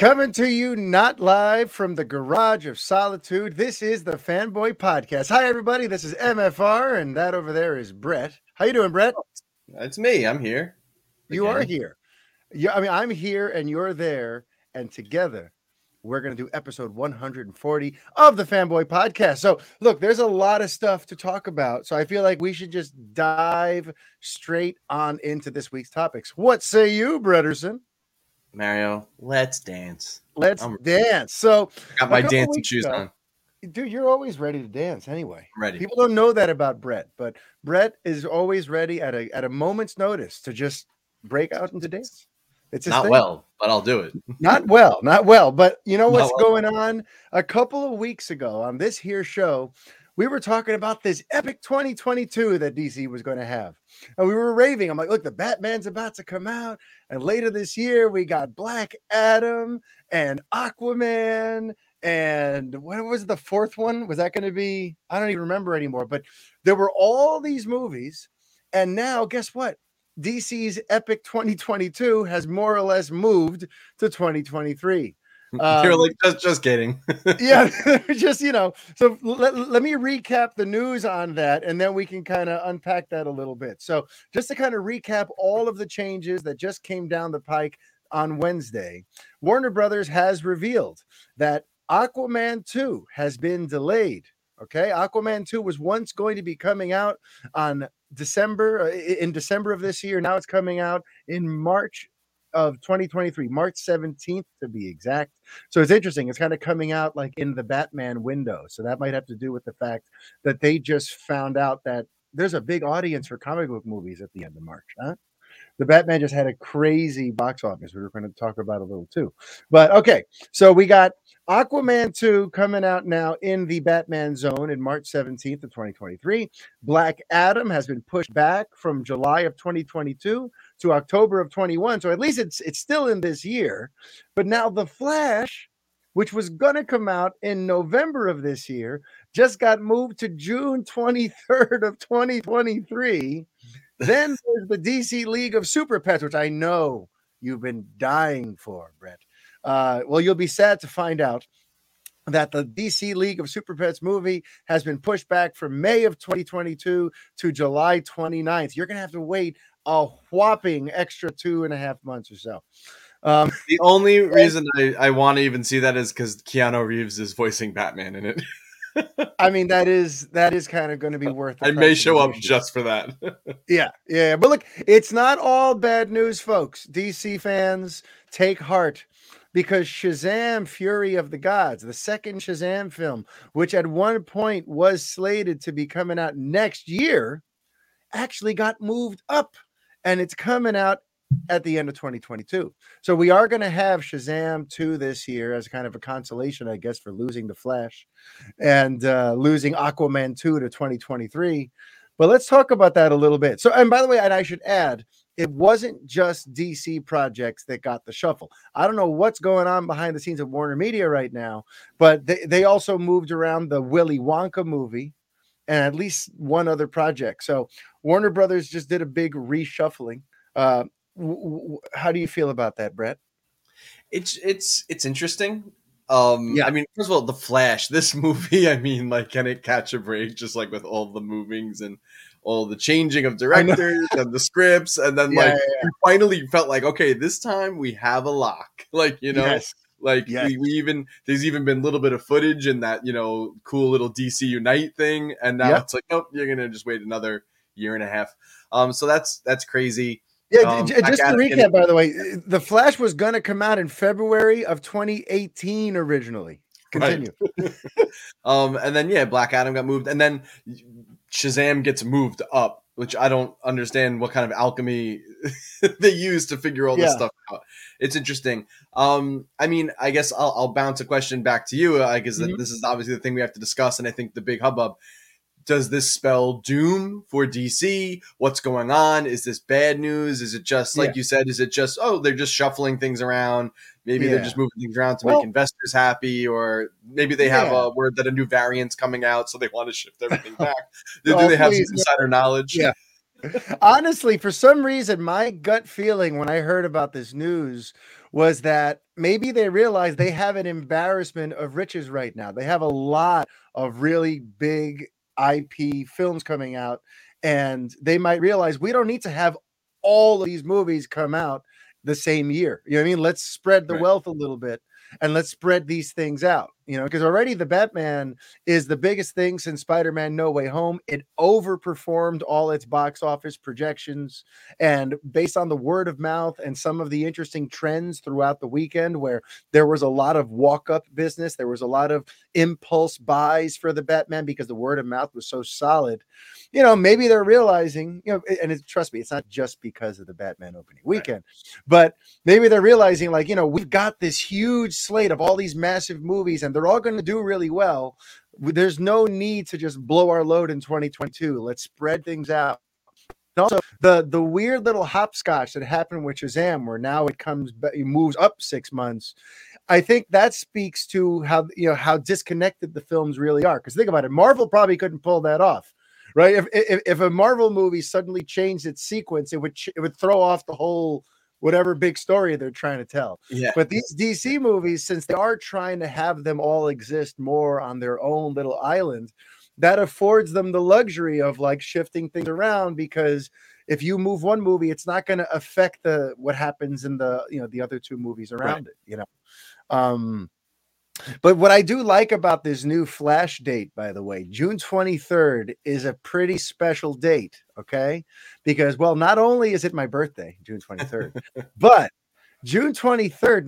Coming to you not live from the Garage of Solitude. This is the Fanboy Podcast. Hi, everybody. This is MFR, and that over there is Brett. How you doing, Brett? It's me. I'm here. You are here. Yeah, I'm here, and you're there, and together we're going to do episode 140 of the Fanboy Podcast. So, look, there's a lot of stuff to talk about, so I feel like we should just dive straight on into this week's topics. What say you, Bretterson? Mario, let's dance. Let's dance. So, got my dancing shoes on. Dude, you're always ready to dance anyway. I'm ready. People don't know that about Brett, but Brett is always ready at a moment's notice to just break out into dance. It's not well, but I'll do it. Not well. But you know what's going on? A couple of weeks ago on this here show, we were talking about this epic 2022 that DC was going to have. And we were raving. I'm like, look, the Batman's about to come out. And later this year, we got Black Adam and Aquaman. And what was the fourth one? Was that going to be? I don't even remember anymore. But there were all these movies. And now, guess what? DC's epic 2022 has more or less moved to 2023. You're like, just kidding. Yeah, just, so let me recap the news on that, and then we can kind of unpack that a little bit. So just to kind of recap all of the changes that just came down the pike on Wednesday, Warner Brothers has revealed that Aquaman 2 has been delayed. Okay, Aquaman 2 was once going to be coming out in December of this year. Now it's coming out in March of 2023, March 17th to be exact. So it's interesting. It's kind of coming out like in the Batman window. So that might have to do with the fact that they just found out that there's a big audience for comic book movies at the end of March. Huh? The Batman just had a crazy box office. We were going to talk about a little too. But okay, so we got Aquaman 2 coming out now in the Batman zone in March 17th of 2023. Black Adam has been pushed back from July of 2022 to October of 21. So at least it's still in this year. But now The Flash, which was going to come out in November of this year, just got moved to June 23rd of 2023. Then there's the DC League of Super Pets, which I know you've been dying for, Brett. Well, you'll be sad to find out that the DC League of Super Pets movie has been pushed back from May of 2022 to July 29th. You're going to have to wait a whopping extra 2.5 months or so. The only reason I want to even see that is because Keanu Reeves is voicing Batman in it. I mean, that is kind of going to be worth it. I may show up just for that. Yeah. But look, it's not all bad news, folks. DC fans, take heart, because Shazam! Fury of the Gods, the second Shazam film, which at one point was slated to be coming out next year, actually got moved up, and it's coming out at the end of 2022. So we are going to have Shazam 2 this year as kind of a consolation, I guess, for losing The Flash and losing Aquaman 2 to 2023. But let's talk about that a little bit. So, and by the way, and I should add, it wasn't just DC projects that got the shuffle. I don't know what's going on behind the scenes of Warner Media right now, but they also moved around the Willy Wonka movie and at least one other project. So Warner Brothers just did a big reshuffling. How do you feel about that, Brett? It's interesting. I mean, first of all, The Flash, this movie, I mean, like, can it catch a break just like with all the movings and all the changing of directors and the scripts, and then we finally felt like, okay, this time we have a lock. Like, we even, there's even been a little bit of footage in that, cool little DC Unite thing, and now it's like, nope, you're gonna just wait another 1.5 years. So that's crazy. Yeah, just to recap, by the way, The Flash was going to come out in February of 2018 originally. Continue. Right. And then, Black Adam got moved, and then Shazam gets moved up, which I don't understand what kind of alchemy they use to figure all this stuff out. It's interesting. I mean, I guess I'll bounce a question back to you, because this is obviously the thing we have to discuss, and I think the big hubbub. Does this spell doom for DC? What's going on? Is this bad news? Is it just, like you said, is it just, they're just shuffling things around? Maybe they're just moving things around to make investors happy, or maybe they have a word that a new variant's coming out, so they want to shift everything back. Do they have some insider knowledge? Yeah. Honestly, for some reason, my gut feeling when I heard about this news was that maybe they realize they have an embarrassment of riches right now. They have a lot of really big IP films coming out, and they might realize we don't need to have all of these movies come out the same year. You know what I mean? Let's spread the Right. wealth a little bit and let's spread these things out, because already the Batman is the biggest thing since Spider-Man No Way Home. It overperformed all its box office projections. And based on the word of mouth and some of the interesting trends throughout the weekend, where there was a lot of walk-up business, there was a lot of impulse buys for the Batman because the word of mouth was so solid. Maybe they're realizing, trust me, it's not just because of the Batman opening weekend, but maybe they're realizing, like, we've got this huge slate of all these massive movies and they're all going to do really well. There's no need to just blow our load in 2022. Let's spread things out. And also, the weird little hopscotch that happened with Shazam, where now it moves up 6 months. I think that speaks to how disconnected the films really are. Because think about it, Marvel probably couldn't pull that off, right? If a Marvel movie suddenly changed its sequence, it would throw off the whole whatever big story they're trying to tell. Yeah. But these DC movies, since they are trying to have them all exist more on their own little island, that affords them the luxury of like shifting things around, because if you move one movie, it's not going to affect what happens in the other two movies around it. But what I do like about this new Flash date, by the way, June 23rd is a pretty special date, okay? Because, well, not only is it my birthday, June 23rd, but June 23rd,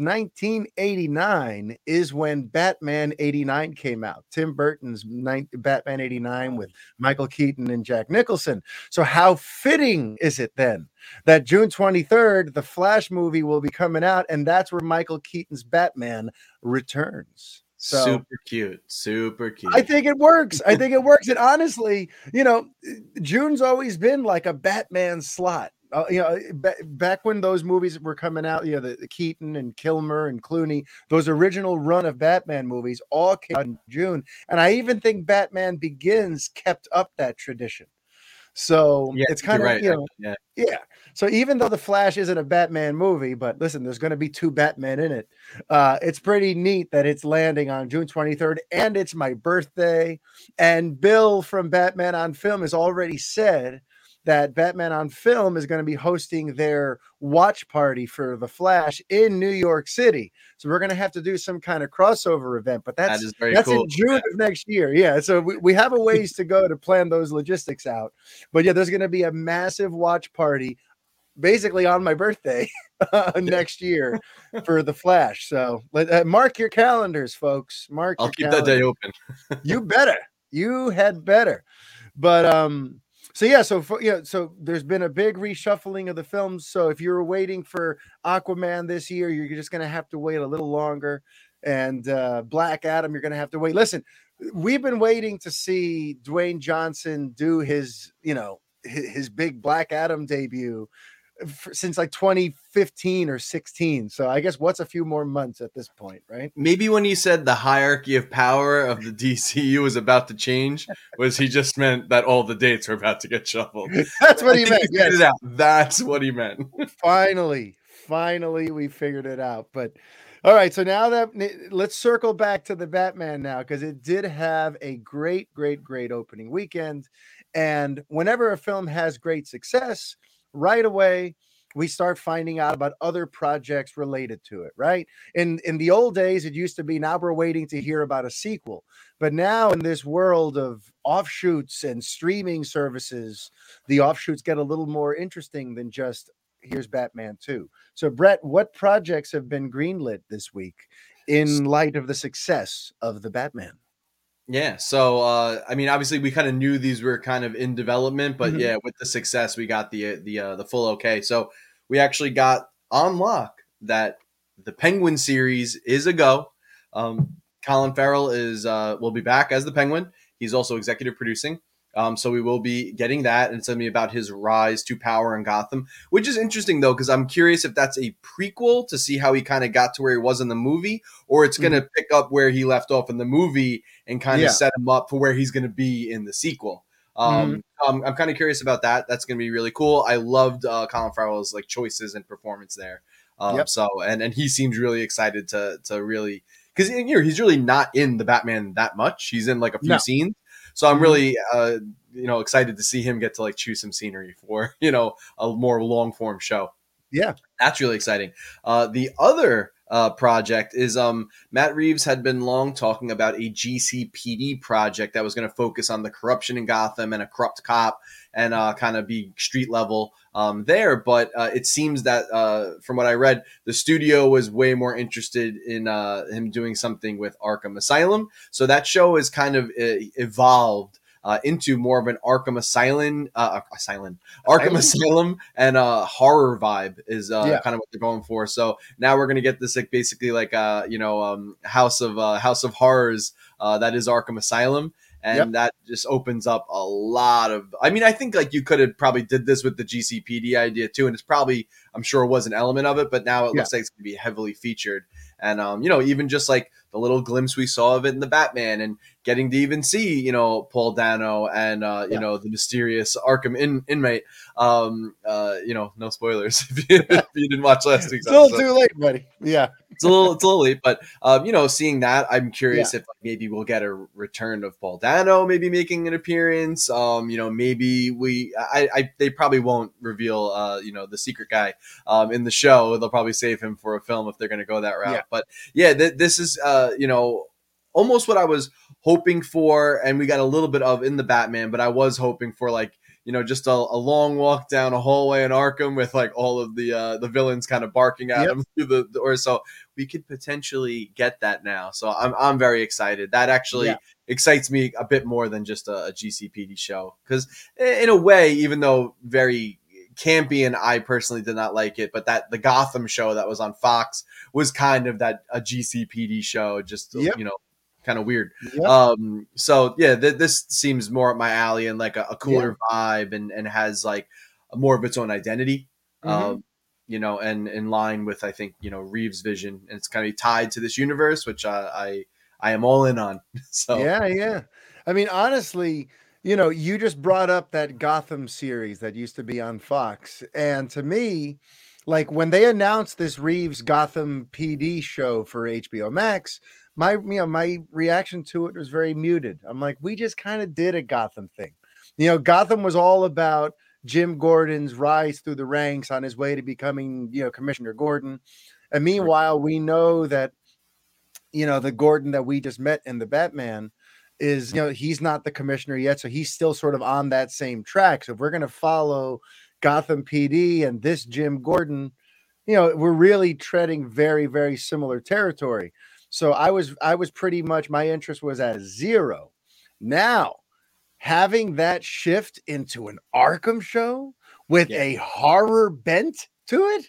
1989 is when Batman 89 came out. Tim Burton's Batman 89 with Michael Keaton and Jack Nicholson. So how fitting is it then that June 23rd, the Flash movie will be coming out, and that's where Michael Keaton's Batman returns. So, super cute. I think it works. And honestly, June's always been like a Batman slot. Back when those movies were coming out, the Keaton and Kilmer and Clooney, those original run of Batman movies all came out in June. And I even think Batman Begins kept up that tradition. So it's kind of, right. Yeah. So even though The Flash isn't a Batman movie, but listen, there's going to be two Batman in it. It's pretty neat that it's landing on June 23rd, and it's my birthday. And Bill from Batman on Film has already said that Batman on Film is going to be hosting their watch party for The Flash in New York City. So we're going to have to do some kind of crossover event, but that's cool. In June of next year. Yeah. So we have a ways to go to plan those logistics out. But yeah, there's going to be a massive watch party basically on my birthday next year for The Flash. So mark your calendars, folks. I'll keep that day open. You better. You had better. But so there's been a big reshuffling of the films. So if you're waiting for Aquaman this year, you're just going to have to wait a little longer. And Black Adam, you're going to have to wait. Listen, we've been waiting to see Dwayne Johnson do his big Black Adam debut since like 2015 or 16. So I guess what's a few more months at this point, right? Maybe when he said the hierarchy of power of the DCU was about to change, was he just meant that all the dates were about to get shuffled? That's what he meant. Yes. That's what he meant. Finally, we figured it out. But all right, so now let's circle back to the Batman now, because it did have a great opening weekend. And whenever a film has great success, right away, we start finding out about other projects related to it, right? In the old days, it used to be, now we're waiting to hear about a sequel. But now in this world of offshoots and streaming services, the offshoots get a little more interesting than just, here's Batman 2. So, Brett, what projects have been greenlit this week in light of the success of the Batman? Yeah, so I mean, obviously, we kind of knew these were kind of in development, but yeah, with the success, we got the full okay. So we actually got on lock that the Penguin series is a go. Colin Farrell will be back as the Penguin. He's also executive producing. So we will be getting that, and it's going to be about his rise to power in Gotham, which is interesting, though, because I'm curious if that's a prequel to see how he kind of got to where he was in the movie, or it's going to pick up where he left off in the movie and kind of set him up for where he's going to be in the sequel. Mhm. I'm kind of curious about that. That's going to be really cool. I loved Colin Farrell's like choices and performance there. Yep. So and he seems really excited to really, because he's really not in the Batman that much. He's in like a few No. scenes. So I'm Mhm. really excited to see him get to like choose some scenery for a more long form show. Yeah. That's really exciting. The other project is Matt Reeves had been long talking about a GCPD project that was going to focus on the corruption in Gotham and a corrupt cop and kind of be street level there. But it seems that from what I read, the studio was way more interested in him doing something with Arkham Asylum. So that show is kind of evolved into more of an Arkham Arkham Asylum and horror vibe is Yeah. kind of what they're going for. So now we're gonna get this like basically like House of Horrors that is Arkham Asylum. And Yep. that just opens up a lot of. I mean, I think like you could have probably did this with the GCPD idea too, and it's probably, I'm sure, it was an element of it, but now it Yeah. looks like it's going to be heavily featured. And even just like the little glimpse we saw of it in the Batman, and getting to even see, Paul Dano and Yeah. the mysterious Arkham inmate. No spoilers if you didn't watch last week's Still episode. too late, buddy. Yeah. It's a little late, but seeing that, I'm Yeah. curious if like, maybe we'll get a return of Paul Dano, maybe making an appearance. Maybe they probably won't reveal, the secret guy, in the show. They'll probably save him for a film if they're going to go that route. Yeah. But yeah, this is, almost what I was hoping for, and we got a little bit of in the Batman, but I was hoping for like, just a long walk down a hallway in Arkham with like all of the villains kind of barking at Yep. him through the or so we could potentially get that now. So I'm very excited. That actually excites me a bit more than just a GCPD show, because in a way, even though very campy and I personally did not like it, but that the Gotham show that was on Fox was kind of that a GCPD show, just Yep. kind of weird. Yep. So yeah, this seems more up my alley and like a cooler vibe, and has like more of its own identity. Mhm. And in line with, I think, Reeves' vision, and it's kind of tied to this universe, which I am all in on. So Yeah. I mean, honestly, you just brought up that Gotham series that used to be on Fox. And to me, like when they announced this Reeves Gotham PD show for HBO Max, my reaction to it was very muted. I'm like, we just kind of did a Gotham thing. Gotham was all about Jim Gordon's rise through the ranks on his way to becoming, Commissioner Gordon. And meanwhile, we know that the Gordon that we just met in the Batman is, he's not the commissioner yet. So he's still sort of on that same track. So if we're going to follow Gotham PD and this Jim Gordon, we're really treading very, very similar territory. So I was pretty much, my interest was at zero. Now, having that shift into an Arkham show with a horror bent to it,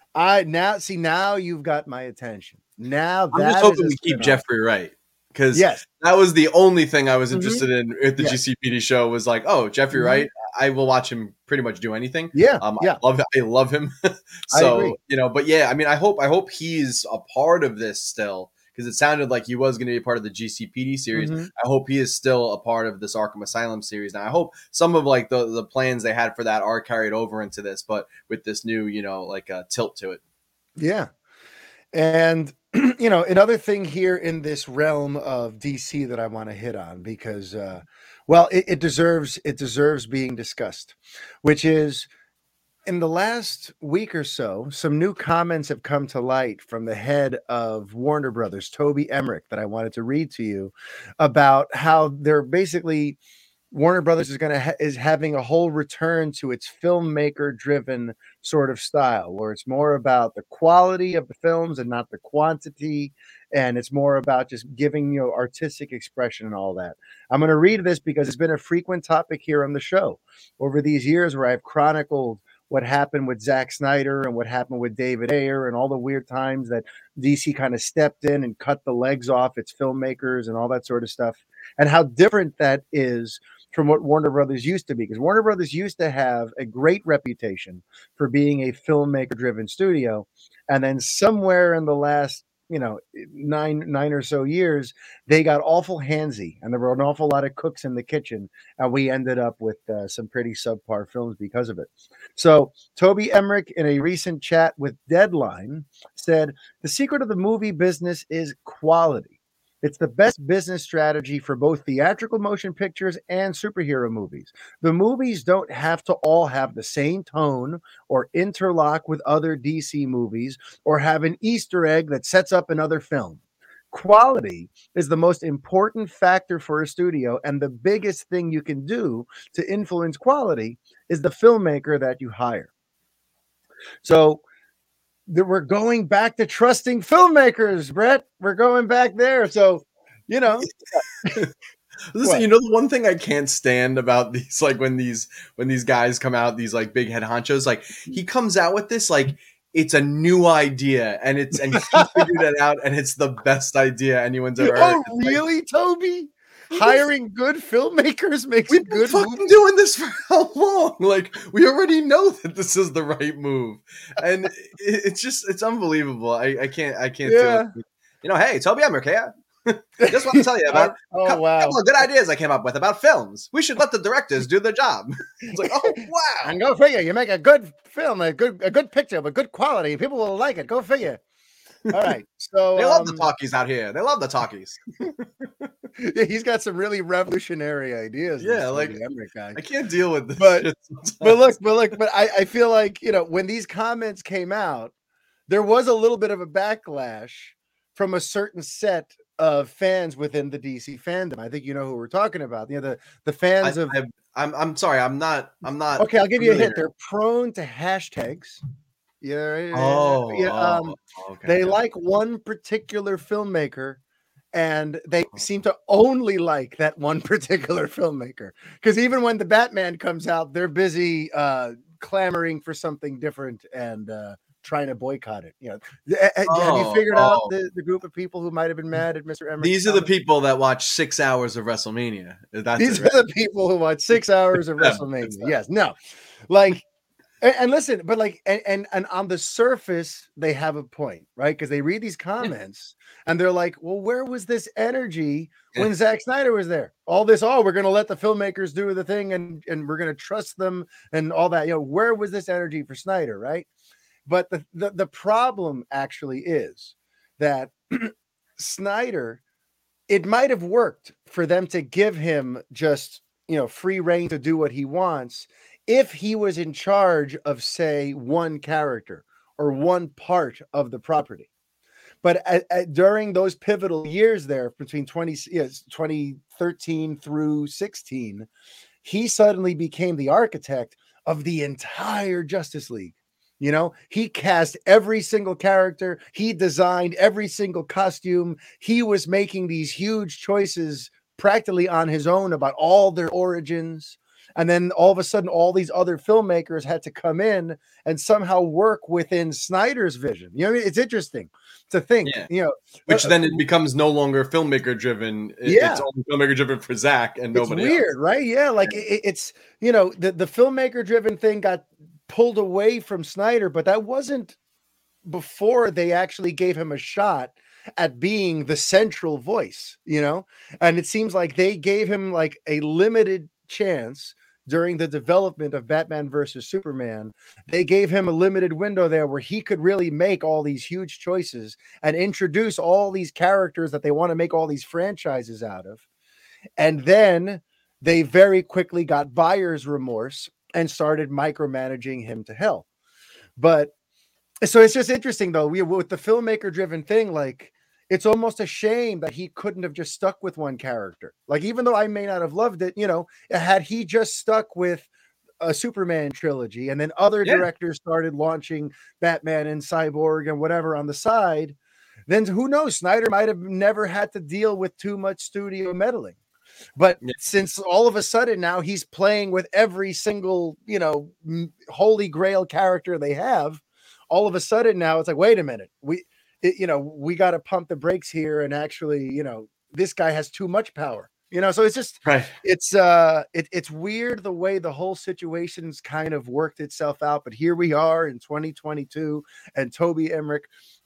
now you've got my attention. Now I'm just that is hoping a we keep spinoff. Jeffrey Wright, because Yes. that was the only thing I was interested in at the Yes. GCPD show, was like, oh, Jeffrey Wright. I will watch him pretty much do anything. Yeah. I love him. I agree. So, but yeah, I mean, I hope he's a part of this still, because it sounded like he was going to be a part of the GCPD series. Mhm. I hope he is still a part of this Arkham Asylum series. Now, I hope some of like the plans they had for that are carried over into this, but with this new, tilt to it. Yeah. And another thing here in this realm of DC that I want to hit on, because it deserves being discussed, which is, in the last week or so, some new comments have come to light from the head of Warner Brothers, Toby Emmerich, that I wanted to read to you about how they're basically, Warner Brothers is having a whole return to its filmmaker driven sort of style, where it's more about the quality of the films and not the quantity, and it's more about just giving artistic expression and all that. I'm going to read this because it's been a frequent topic here on the show over these years, where I've chronicled what happened with Zack Snyder and what happened with David Ayer and all the weird times that DC kind of stepped in and cut the legs off its filmmakers and all that sort of stuff, and how different that is from what Warner Brothers used to be. Because Warner Brothers used to have a great reputation for being a filmmaker driven studio. And then somewhere in the last nine or so years, they got awful handsy, and there were an awful lot of cooks in the kitchen, and we ended up with some pretty subpar films because of it. So Toby Emmerich, in a recent chat with Deadline, said the secret of the movie business is quality. It's the best business strategy for both theatrical motion pictures and superhero movies. The movies don't have to all have the same tone or interlock with other DC movies or have an Easter egg that sets up another film. Quality is the most important factor for a studio, and the biggest thing you can do to influence quality is the filmmaker that you hire. So we're going back to trusting filmmakers, Brett. We're going back there. So, Listen, what? the one thing I can't stand about these, like when these guys come out, these like big head honchos, like he comes out with this, like it's a new idea, and he figured it out, and it's the best idea anyone's ever heard. Oh, really, Toby? Hiring good filmmakers makes We've good been fucking doing this for how long? Like, we already know that this is the right move, and it's unbelievable. I can't do it. Hey, Toby Emmerich here. Just want to tell you about a couple of good ideas I came up with about films. We should let the directors do their job. It's like, oh wow! And go figure, you make a good film, a good picture with good quality. People will like it. Go figure. All right, so they love the talkies out here. They love the talkies. Yeah, he's got some really revolutionary ideas. Yeah, like Emmerich guy. I can't deal with this. But I feel like when these comments came out, there was a little bit of a backlash from a certain set of fans within the DC fandom. I think you know who we're talking about. The fans of. I'm sorry. I'm not. Okay, I'll give you a hint. They're prone to hashtags. Yeah. Okay. They like one particular filmmaker, and they seem to only like that one particular filmmaker. Because even when the Batman comes out, they're busy clamoring for something different and trying to boycott it. Have you figured out the group of people who might have been mad at Mr. Emmerich? These are the people that watch 6 hours of WrestleMania. These are the people who watch 6 hours of WrestleMania. Yes, no, like. And listen, but like, and on the surface, they have a point, right? Because they read these comments and they're like, well, where was this energy when Zack Snyder was there? All this, we're going to let the filmmakers do the thing and we're going to trust them and all that. Where was this energy for Snyder, right? But the problem actually is that Snyder, it might have worked for them to give him just, free reign to do what he wants if he was in charge of, say, one character or one part of the property. But during those pivotal years there, between 2013 through 16, he suddenly became the architect of the entire Justice League. He cast every single character. He designed every single costume. He was making these huge choices practically on his own about all their origins. And then all of a sudden, all these other filmmakers had to come in and somehow work within Snyder's vision. It's interesting to think, which then it becomes no longer filmmaker driven. It's only filmmaker driven for Zack and nobody else. Weird, right? Yeah. Like it's, the filmmaker driven thing got pulled away from Snyder, but that wasn't before they actually gave him a shot at being the central voice, and it seems like they gave him like a limited chance during the development of Batman versus Superman. They gave him a limited window there where he could really make all these huge choices and introduce all these characters that they want to make all these franchises out of. And then they very quickly got buyer's remorse and started micromanaging him to hell. But so it's just interesting though, with the filmmaker driven thing, like it's almost a shame that he couldn't have just stuck with one character. Like, even though I may not have loved it, had he just stuck with a Superman trilogy and then other directors started launching Batman and Cyborg and whatever on the side, then who knows? Snyder might have never had to deal with too much studio meddling. But since all of a sudden now he's playing with every single, holy grail character they have, all of a sudden now it's like, wait a minute, we got to pump the brakes here. And actually, this guy has too much power, so it's just, it's weird the way the whole situation's kind of worked itself out. But here we are in 2022 and Toby Emmerich,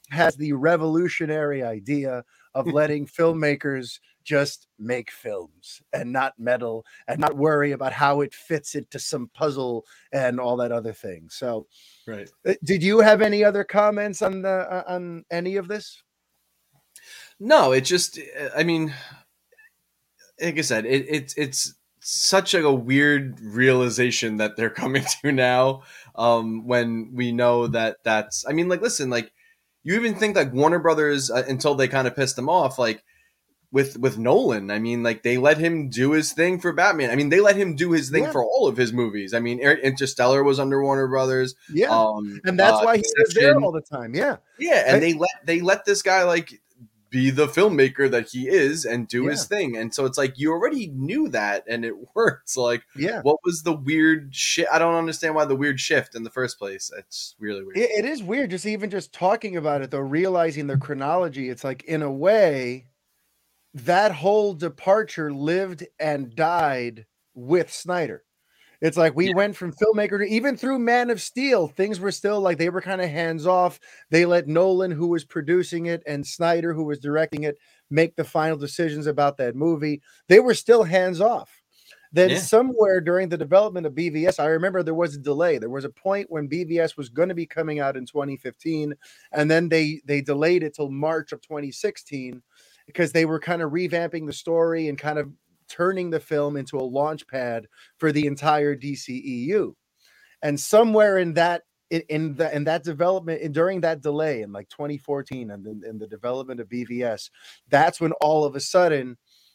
has the revolutionary idea of letting filmmakers just make films and not meddle and not worry about how it fits into some puzzle and all that other thing. So, Right. did you have any other comments on any of this? No, it just, I mean, like I said, it's such a weird realization that they're coming to now. When we know that's, I mean, like, listen, like, you even think like Warner Brothers, until they kind of pissed them off, like with Nolan. I mean, like, they let him do his thing for Batman. I mean, they let him do his thing for all of his movies. I mean, Interstellar was under Warner Brothers. Yeah, and that's why he was there all the time. Yeah, and they let this guy like be the filmmaker that he is and do his thing. And so it's like, you already knew that and it worked. So like, what was the weird shit? I don't understand why the weird shift in the first place. It's really weird. It is weird. Just talking about it though, realizing the chronology, it's like, in a way, that whole departure lived and died with Snyder. It's like we went from filmmaker to, even through Man of Steel, things were still like, they were kind of hands off. They let Nolan, who was producing it, and Snyder, who was directing it, make the final decisions about that movie. They were still hands off. Then somewhere during the development of BVS, I remember there was a delay. There was a point when BVS was going to be coming out in 2015, and then they delayed it till March of 2016 because they were kind of revamping the story and kind of turning the film into a launch pad for the entire DCEU. And somewhere in that development, during that delay in like 2014 and in the development of BVS, that's when all of a sudden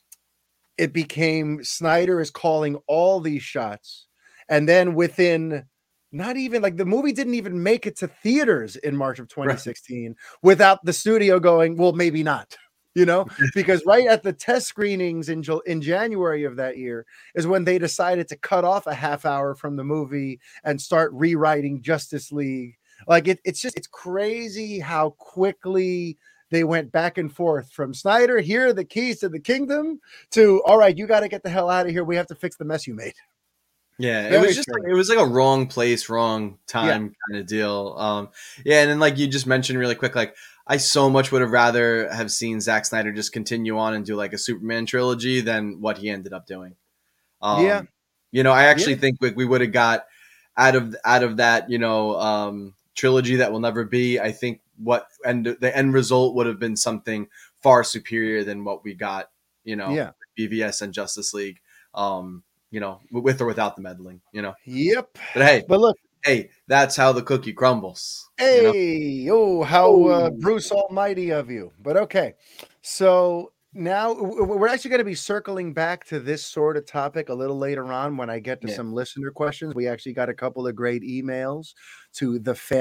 it became Snyder is calling all these shots. And then within, not even like, the movie didn't even make it to theaters in March of 2016 without the studio going, well, maybe not. Because right at the test screenings in January of that year is when they decided to cut off a half hour from the movie and start rewriting Justice League. Like, it's crazy how quickly they went back and forth from Snyder, here are the keys to the kingdom, to, all right, you got to get the hell out of here. We have to fix the mess you made. Yeah, it was just like, it was like a wrong place, wrong time kind of deal. And then like you just mentioned really quick, like, I so much would have rather have seen Zack Snyder just continue on and do like a Superman trilogy than what he ended up doing. I actually think we would have got out of that, trilogy that will never be. I think the end result would have been something far superior than what we got, BVS and Justice League, with or without the meddling, Yep. But look, hey, that's how the cookie crumbles. Hey, how Bruce Almighty of you. But okay, so now we're actually going to be circling back to this sort of topic a little later on when I get to some listener questions. We actually got a couple of great emails to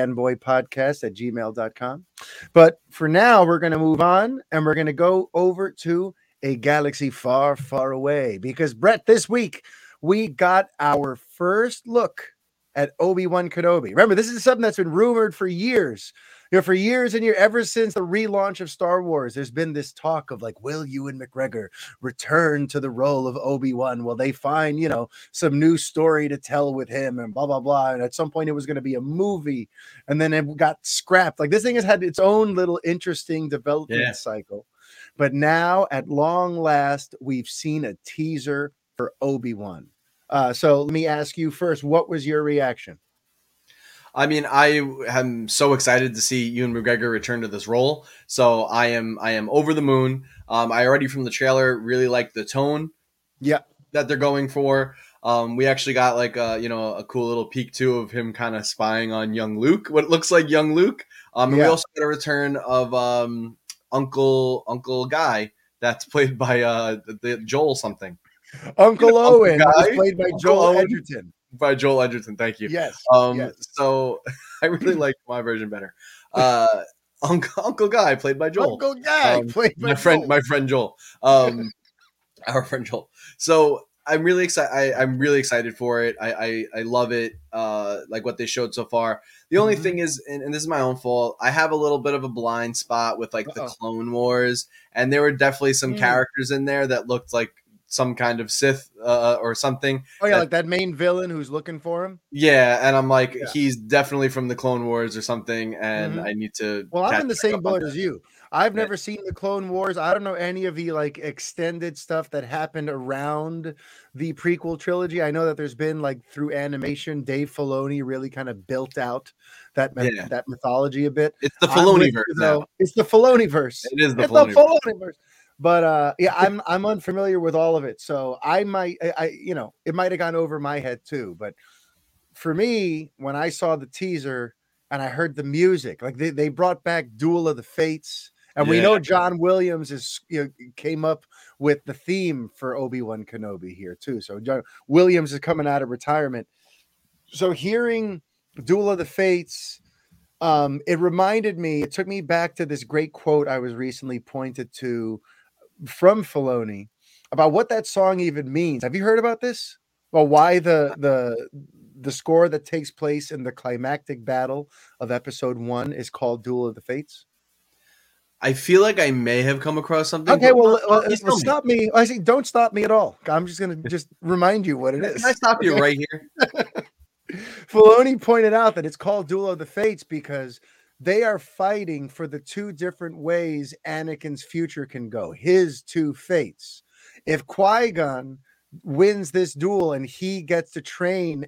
thefanboypodcast@gmail.com. But for now, we're going to move on and we're going to go over to a galaxy far, far away, because Brett, this week we got our first look at Obi-Wan Kenobi. Remember, this is something that's been rumored for years. For years and years, ever since the relaunch of Star Wars, there's been this talk of like, will Ewan McGregor return to the role of Obi-Wan? Will they find, some new story to tell with him and blah, blah, blah. And at some point it was going to be a movie and then it got scrapped. Like, this thing has had its own little interesting development cycle. But now at long last, we've seen a teaser for Obi-Wan. So let me ask you first, what was your reaction? I mean, I am so excited to see Ewan McGregor return to this role. So I am over the moon. I already from the trailer really like the tone that they're going for. We actually got like a cool little peek too of him kind of spying on young Luke, what looks like young Luke. And we also got a return of Uncle Guy that's played by the Joel something. Uncle Owen, is played by Joel Edgerton. By Joel Edgerton, thank you. Yes. So I really like my version better. Uncle Guy, played by Joel. Uncle Guy, played by my friend Joel. Our friend Joel. So I'm really excited. I'm really excited for it. I love it. Like what they showed so far. The only thing is, and this is my own fault, I have a little bit of a blind spot with like the Clone Wars, and there were definitely some characters in there that looked like some kind of Sith or something. Oh yeah, like that main villain who's looking for him. Yeah, and I'm like, Yeah. he's definitely from the Clone Wars or something, and I need to. Well, I'm in the catch same up on boat that. as you. I've Yeah. never seen the Clone Wars. I don't know any of the like extended stuff that happened around the prequel trilogy. I know that there's been like through animation, Dave Filoni really kind of built out that Yeah. that mythology a bit. It's the I'm with Filoniverse you, now. though. It's the Filoniverse. It is the It's the Filoniverse. Filoniverse. But yeah, I'm unfamiliar with all of it, so I might, you know, it might have gone over my head too. But for me, when I saw the teaser and I heard the music, like they brought back Duel of the Fates, and we Yeah. know John Williams is, you know, came up with the theme for Obi-Wan Kenobi here too. So John Williams is coming out of retirement. So hearing Duel of the Fates, it reminded me, it took me back to this great quote I was recently pointed to from Filoni about what that song even means. Have you heard about this? Well, why the score that takes place in the climactic battle of episode 1 is called Duel of the Fates? I feel like I may have come across something. Okay, well, please tell me. stop me. I say, don't stop me at all. I'm just going to just remind you what it is. Can I stop you right here? Filoni pointed out that it's called Duel of the Fates because they are fighting for the two different ways Anakin's future can go, his two fates. If Qui-Gon wins this duel and he gets to train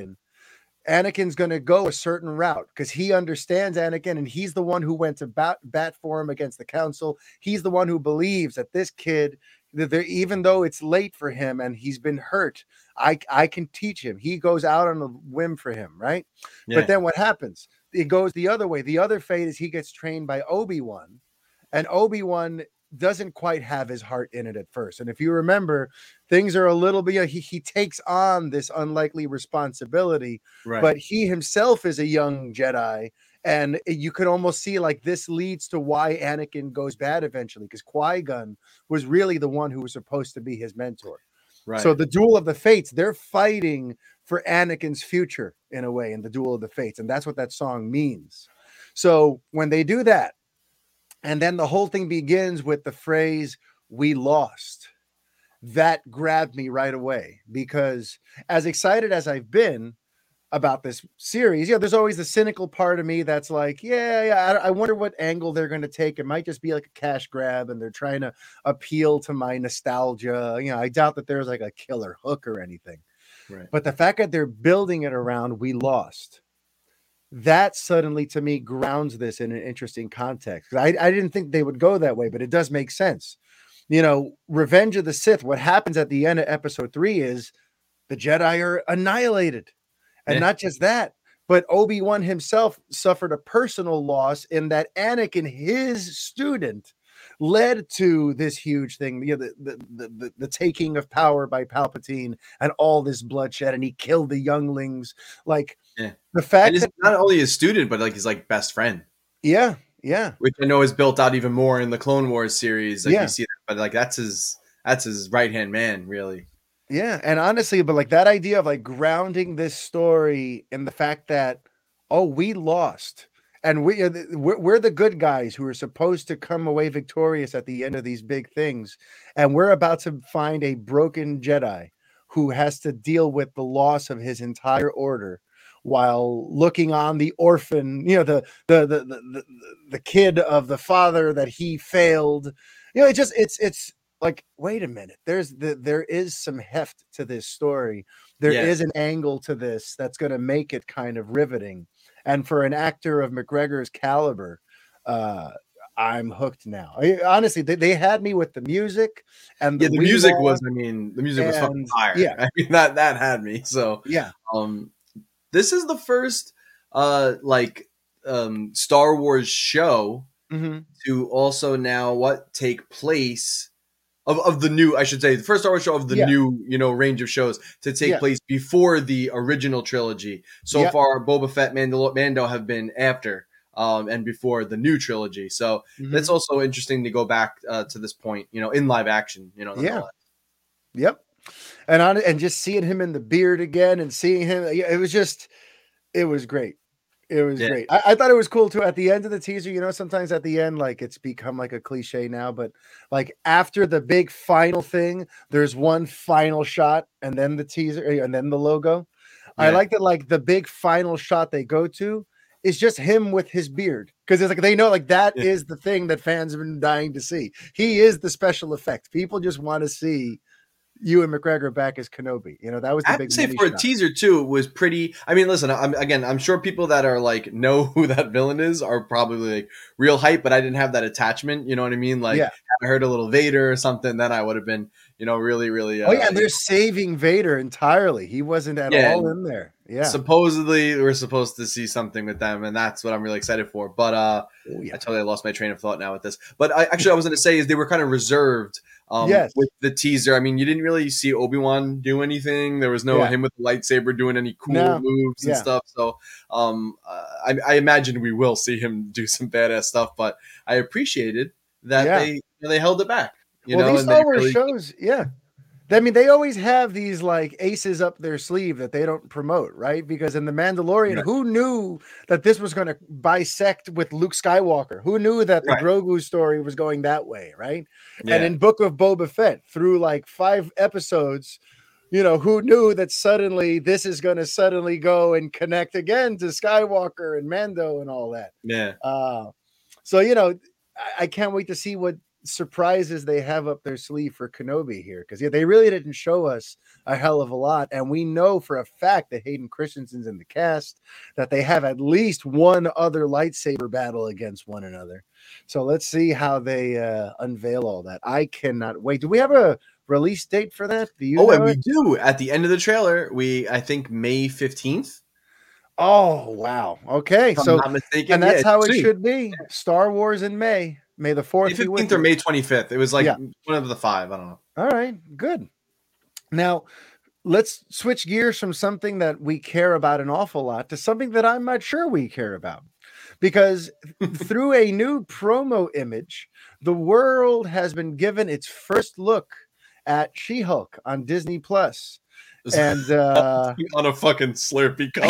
Anakin's going to go a certain route because he understands Anakin, and he's the one who went to bat for him against the council. He's the one who believes that this kid, that even though it's late for him and he's been hurt, I can teach him. He goes out on a whim for him, right? Yeah. But then what happens? It goes the other way. The other fate is he gets trained by Obi-Wan, and Obi-Wan doesn't quite have his heart in it at first. And if you remember, things are a little bit, he takes on this unlikely responsibility, Right. but he himself is a young Jedi. And you could almost see like this leads to why Anakin goes bad eventually, because Qui-Gon was really the one who was supposed to be his mentor. Right. So the Duel of the Fates, they're fighting for Anakin's future in a way in the Duel of the Fates. And that's what that song means. So when they do that, and then the whole thing begins with the phrase, "We lost." That grabbed me right away because as excited as I've been about this series, there's always the cynical part of me that's like, I wonder what angle they're going to take. It might just be like a cash grab and they're trying to appeal to my nostalgia. I doubt that there's like a killer hook or anything. Right. But the fact that they're building it around "we lost," that suddenly to me grounds this in an interesting context. I didn't think they would go that way, but it does make sense. Revenge of the Sith, what happens at the end of episode 3 is the Jedi are annihilated. And not just that, but Obi-Wan himself suffered a personal loss in that Anakin, his student, led to this huge thing, the taking of power by Palpatine and all this bloodshed, and he killed the younglings. Like the fact that not only his student, but like his like best friend. Yeah. Which I know is built out even more in the Clone Wars series. Like you see that, but like that's his right-hand man, really. Yeah, and honestly, but like that idea of like grounding this story in the fact that, we lost, and we're the good guys who are supposed to come away victorious at the end of these big things, and we're about to find a broken Jedi who has to deal with the loss of his entire order while looking on the orphan, the kid of the father that he failed. It's like, wait a minute, there is some heft to this story. There is an angle to this that's going to make it kind of riveting. And for an actor of McGregor's caliber, I'm hooked now. Honestly, they had me with the music, and the music was fucking fire. Yeah, I mean that had me. So yeah. This is the first Star Wars show to also now take place of the new, I should say, the first Star Wars show of the new, range of shows to take place before the original trilogy. So far, Boba Fett, Mando have been after and before the new trilogy. So that's also interesting to go back to this point, in live action, Yep. And just seeing him in the beard again and seeing him, it was great. It was Yeah. great. I thought it was cool too. At the end of the teaser, you know, sometimes at the end, like it's become like a cliche now, but like after the big final thing, there's one final shot and then the teaser and then the logo. I Yeah. like that, like the big final shot they go to is just him with his beard. Because it's like they know like that Yeah. is the thing that fans have been dying to see. He is the special effect. People just want to see Ewan McGregor back as Kenobi. You know, that was I the have big to say money for a shot. teaser too, it was pretty. I mean, listen, I'm sure people that are like know who that villain is are probably like real hype, but I didn't have that attachment. You know what I mean? Like, Yeah. I heard a little Vader or something, then I would have been, really, really. Oh yeah, they're saving Vader entirely. He wasn't at Yeah. all in there. Yeah. Supposedly, we're supposed to see something with them, and that's what I'm really excited for. But Oh yeah. I totally lost my train of thought now with this. But I was going to say is they were kind of reserved Yes. with the teaser. I mean, you didn't really see Obi-Wan do anything. There was no Yeah. him with the lightsaber doing any cool No. moves and Yeah. stuff. So I imagine we will see him do some badass stuff. But I appreciated that Yeah. they held it back. Well, these And they Star Wars really shows, yeah. I mean, they always have these like aces up their sleeve that they don't promote, right? Because in The Mandalorian, Right. who knew that this was going to bisect with Luke Skywalker? Who knew that the Right. Grogu story was going that way, right? Yeah. And in Book of Boba Fett, through like 5 episodes, you know, who knew that suddenly this is going to suddenly go and connect again to Skywalker and Mando and all that. Yeah. So, you know, I can't wait to see what surprises they have up their sleeve for Kenobi here, because they really didn't show us a hell of a lot, and we know for a fact that Hayden Christensen's in the cast, that they have at least one other lightsaber battle against one another. So let's see how they unveil all that. I cannot wait. Do we have a release date for that? Do you know and we it? do at the end of the trailer. I think May 15th. Oh wow. Okay, If I'm so not mistaken, and that's how it soon. should be. Star Wars in May. May the 4th May be with 15th or you. May 25th. It was like Yeah. one of the 5. I don't know. All right, good. Now, let's switch gears from something that we care about an awful lot to something that I'm not sure we care about. Because through a new promo image, the world has been given its first look at She-Hulk on Disney Plus. And on a fucking Slurpee cup.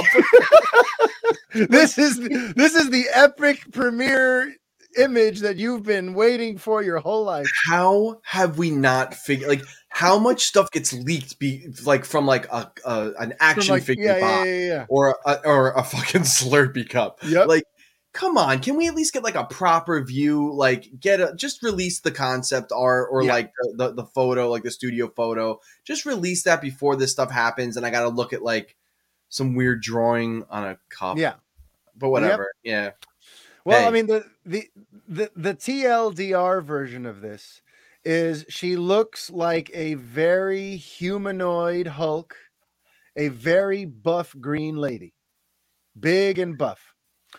this is the epic premiere image that you've been waiting for your whole life. How have we not figured? Like, how much stuff gets leaked? From like an action figure box or a fucking Slurpee cup. Yep. Like, come on, can we at least get like a proper view? Like, just release the concept art or like the photo, like the studio photo. Just release that before this stuff happens, and I got to look at like some weird drawing on a cup. Yeah, but whatever. Yep. Yeah. Well, I mean, the TLDR version of this is she looks like a very humanoid Hulk, a very buff green lady, big and buff.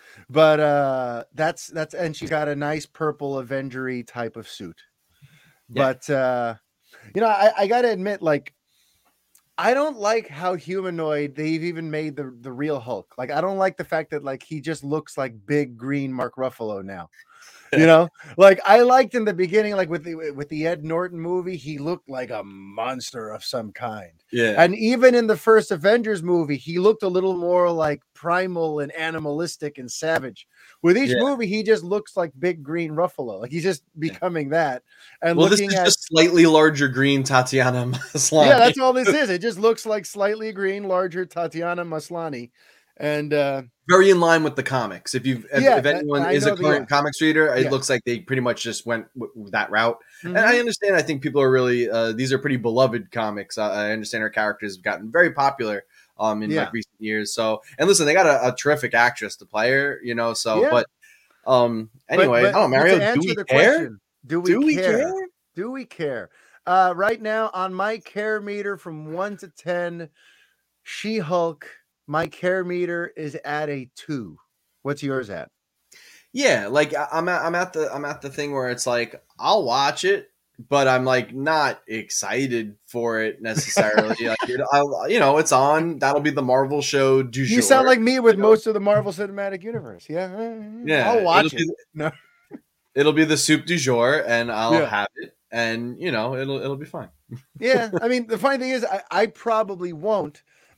But that's and she got a nice purple Avengery type of suit. Yeah. But you know, I got to admit, like, I don't like how humanoid they've even made the real Hulk. Like, I don't like the fact that like he just looks like big green Mark Ruffalo now. You know, like I liked in the beginning, like with the Ed Norton movie, he looked like a monster of some kind. Yeah. And even in the first Avengers movie, he looked a little more like primal and animalistic and savage. With each movie, he just looks like big green Ruffalo. Like he's just becoming that. And this is just slightly larger green Tatiana Maslany. Yeah, that's all this is. It just looks like slightly green, larger Tatiana Maslany. And very in line with the comics. If anyone is a current comics reader, it looks like they pretty much just went that route. Mm-hmm. And I understand. I think people are really these are pretty beloved comics. I understand her characters have gotten very popular in like recent years. So, and listen, they got a terrific actress to play her. You know, so but anyway, but I don't know, Mario. Do we care? Do we care? Do we care? Right now on my care meter from 1 to 10, She-Hulk. My care meter is at a 2. What's yours at? Yeah, like I'm at the thing where it's like I'll watch it, but I'm like not excited for it necessarily. Like, it's on. That'll be the Marvel show du jour. You sound like me with most of the Marvel Cinematic Universe. Yeah, I'll watch it. No, it'll be the soup du jour, and I'll have it, and it'll be fine. Yeah, I mean the funny thing is I probably won't.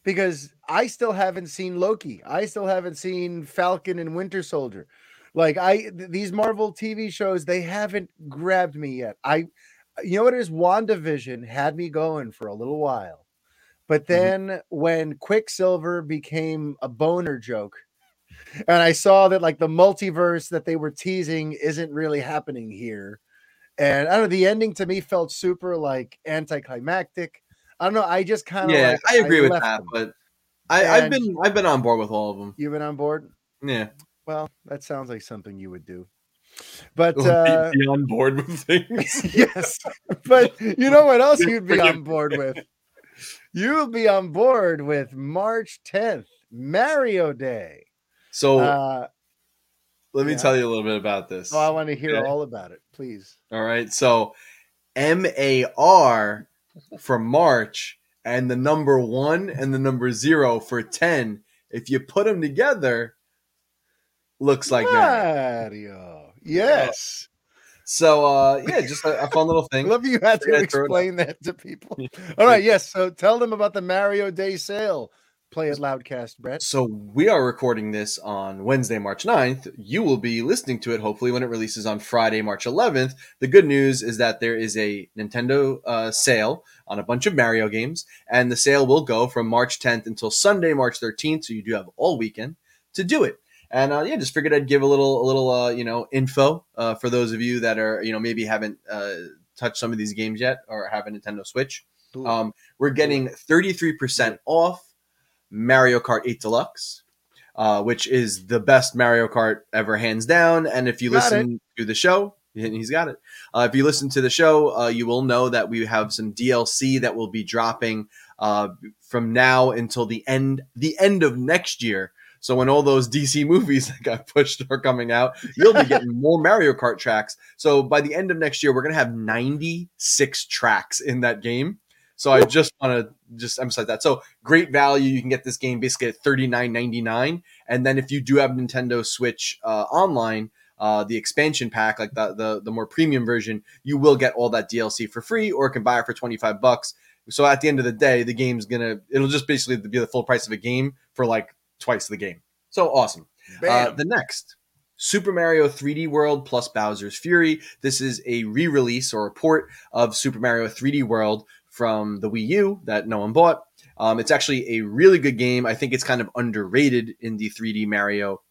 because I still haven't seen Loki. I still haven't seen Falcon and Winter Soldier. Like these Marvel TV shows, they haven't grabbed me yet. You know what it is? WandaVision had me going for a little while. But then when Quicksilver became a boner joke, and I saw that like the multiverse that they were teasing isn't really happening here. And I don't know, the ending to me felt super like anticlimactic. I don't know. I just kind of Yeah, like I I agree with left that, them. but I've been on board with all of them. You've been on board? Yeah. Well, that sounds like something you would do. But Be on board with things. yes. But you know what else you'd be on board with? You'll be on board with March 10th, Mario Day. So let me tell you a little bit about this. Oh, I want to hear all about it, please. All right. So MAR for March and the number 1 and the number 0 for 10. If you put them together, looks like Mario. Yes. So yeah, just a fun little thing. I love you had to explain that to people. All right, yes. So tell them about the Mario Day sale. Play it loudcast, Brett. So we are recording this on Wednesday, March 9th. You will be listening to it hopefully when it releases on Friday, March 11th. The good news is that there is a Nintendo sale on a bunch of Mario games, and the sale will go from March 10th until Sunday, March 13th. So you do have all weekend to do it. And yeah, just figured I'd give a little info for those of you that are maybe haven't touched some of these games yet or have a Nintendo Switch. We're getting 33% off Mario Kart 8 Deluxe, which is the best Mario Kart ever, hands down. And if you listen to the show, he's got it. If you listen to the show, you will know that we have some DLC that will be dropping from now until the end of next year. So when all those DC movies that got pushed are coming out, you'll be getting more Mario Kart tracks. So by the end of next year, we're going to have 96 tracks in that game. So I just want to emphasize that. So great value. You can get this game basically at $39.99. And then if you do have Nintendo Switch online, the expansion pack, like the more premium version, you will get all that DLC for free, or can buy it for $25. So at the end of the day, the game's it'll just basically be the full price of a game for like twice the game. So awesome. The next, Super Mario 3D World plus Bowser's Fury. This is a re-release or a port of Super Mario 3D World from the Wii U that no one bought. It's actually a really good game. I think it's kind of underrated in the 3D Mario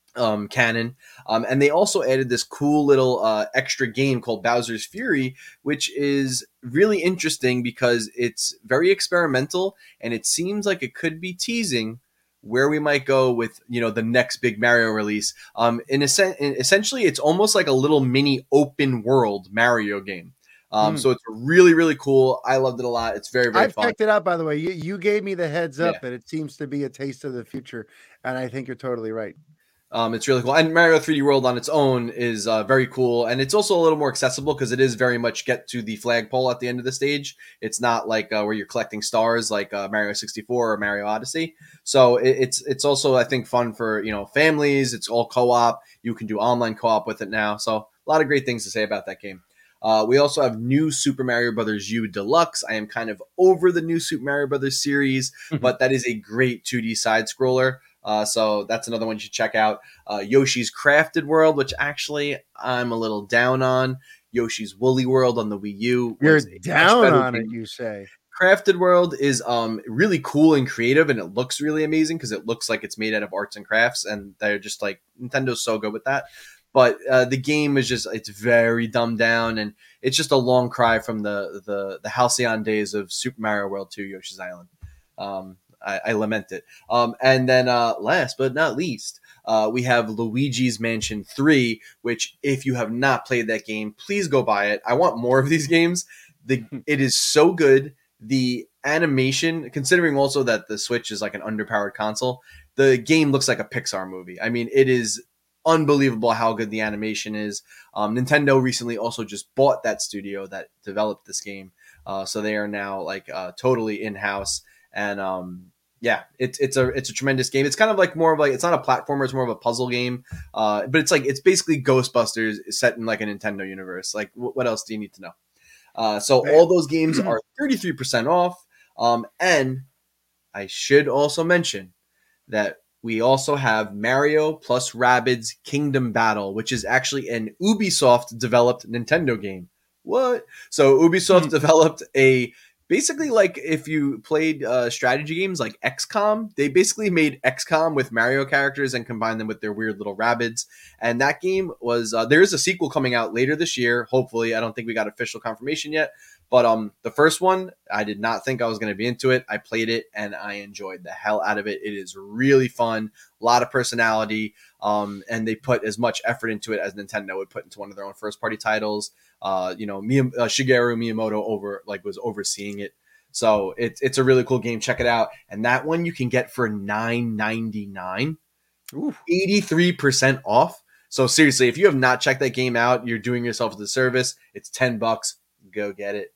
canon. And they also added this cool little extra game called Bowser's Fury, which is really interesting because it's very experimental, and it seems like it could be teasing where we might go with the next big Mario release. Essentially, it's almost like a little mini open world Mario game. So it's really, really cool. I loved it a lot. It's very, very fun. I've checked it out, by the way. You gave me the heads up that it seems to be a taste of the future, and I think you're totally right. It's really cool. And Mario 3D World on its own is very cool. And it's also a little more accessible because it is very much get to the flagpole at the end of the stage. It's not like where you're collecting stars like Mario 64 or Mario Odyssey. So it's also, I think, fun for families. It's all co-op. You can do online co-op with it now. So a lot of great things to say about that game. We also have new Super Mario Bros. U Deluxe. I am kind of over the new Super Mario Bros. Series, but that is a great 2D side-scroller. So that's another one you should check out. Yoshi's Crafted World, which actually I'm a little down on. Yoshi's Woolly World on the Wii U. You're down on it, you say. Crafted World is really cool and creative, and it looks really amazing because it looks like it's made out of arts and crafts, and they're just like, Nintendo's so good with that. But the game is it's very dumbed down, and it's just a long cry from the halcyon days of Super Mario World 2 Yoshi's Island. I lament it. And then last but not least, we have Luigi's Mansion 3, which if you have not played that game, please go buy it. I want more of these games. It is so good. The animation, considering also that the Switch is like an underpowered console, the game looks like a Pixar movie. I mean, it is unbelievable how good the animation is. Nintendo recently also just bought that studio that developed this game. So they are now like totally in-house. And yeah, it's a tremendous game. It's kind of like more of like, it's not a platformer, it's more of a puzzle game. But it's basically Ghostbusters set in like a Nintendo universe. Like what else do you need to know? So all those games are 33% off. And I should also mention that we also have Mario plus Rabbids Kingdom Battle, which is actually an Ubisoft developed Nintendo game. What? So Ubisoft developed a basically like if you played strategy games like XCOM, they basically made XCOM with Mario characters and combined them with their weird little Rabbids. And that game was there is a sequel coming out later this year. Hopefully, I don't think we got official confirmation yet. But the first one, I did not think I was going to be into it. I played it and I enjoyed the hell out of it. It is really fun, a lot of personality, and they put as much effort into it as Nintendo would put into one of their own first party titles. Shigeru Miyamoto was overseeing it, so it's a really cool game. Check it out, and that one you can get for $9.99, 83% off. So seriously, if you have not checked that game out, you're doing yourself a disservice. It's $10. Go get it.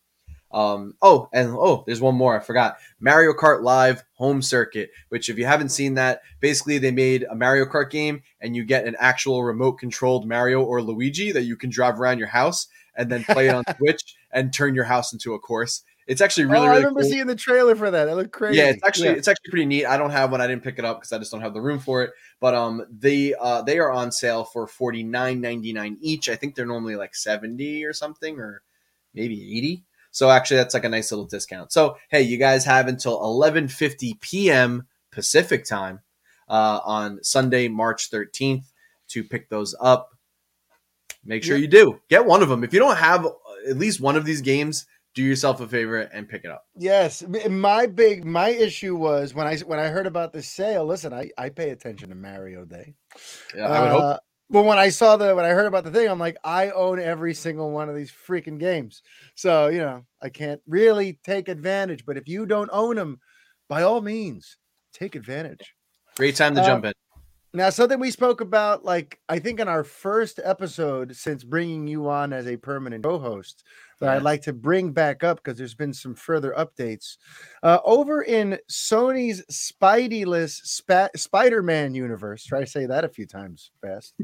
There's one more. I forgot. Mario Kart Live Home Circuit, which if you haven't seen that, basically they made a Mario Kart game and you get an actual remote controlled Mario or Luigi that you can drive around your house and then play it on Switch and turn your house into a course. It's actually really I remember cool. seeing the trailer for that. It looked crazy. Yeah, it's actually pretty neat. I don't have one. I didn't pick it up because I just don't have the room for it. But they are on sale for $49.99 each. I think they're normally like $70 or something, or maybe $80. So actually, that's like a nice little discount. So hey, you guys have until 11:50 p.m. Pacific time on Sunday, March 13th, to pick those up. Make sure you do get one of them. If you don't have at least one of these games, do yourself a favor and pick it up. Yes, my issue was when I heard about this sale. Listen, I pay attention to Mario Day. Yeah, I would hope. But when I heard about the thing, I'm like, I own every single one of these freaking games. So, I can't really take advantage. But if you don't own them, by all means, take advantage. Great time to jump in. Now, something we spoke about, like, I think in our first episode since bringing you on as a permanent co-host, that I'd like to bring back up because there's been some further updates. Over in Sony's Spideyless Spider-Man universe, try to say that a few times fast,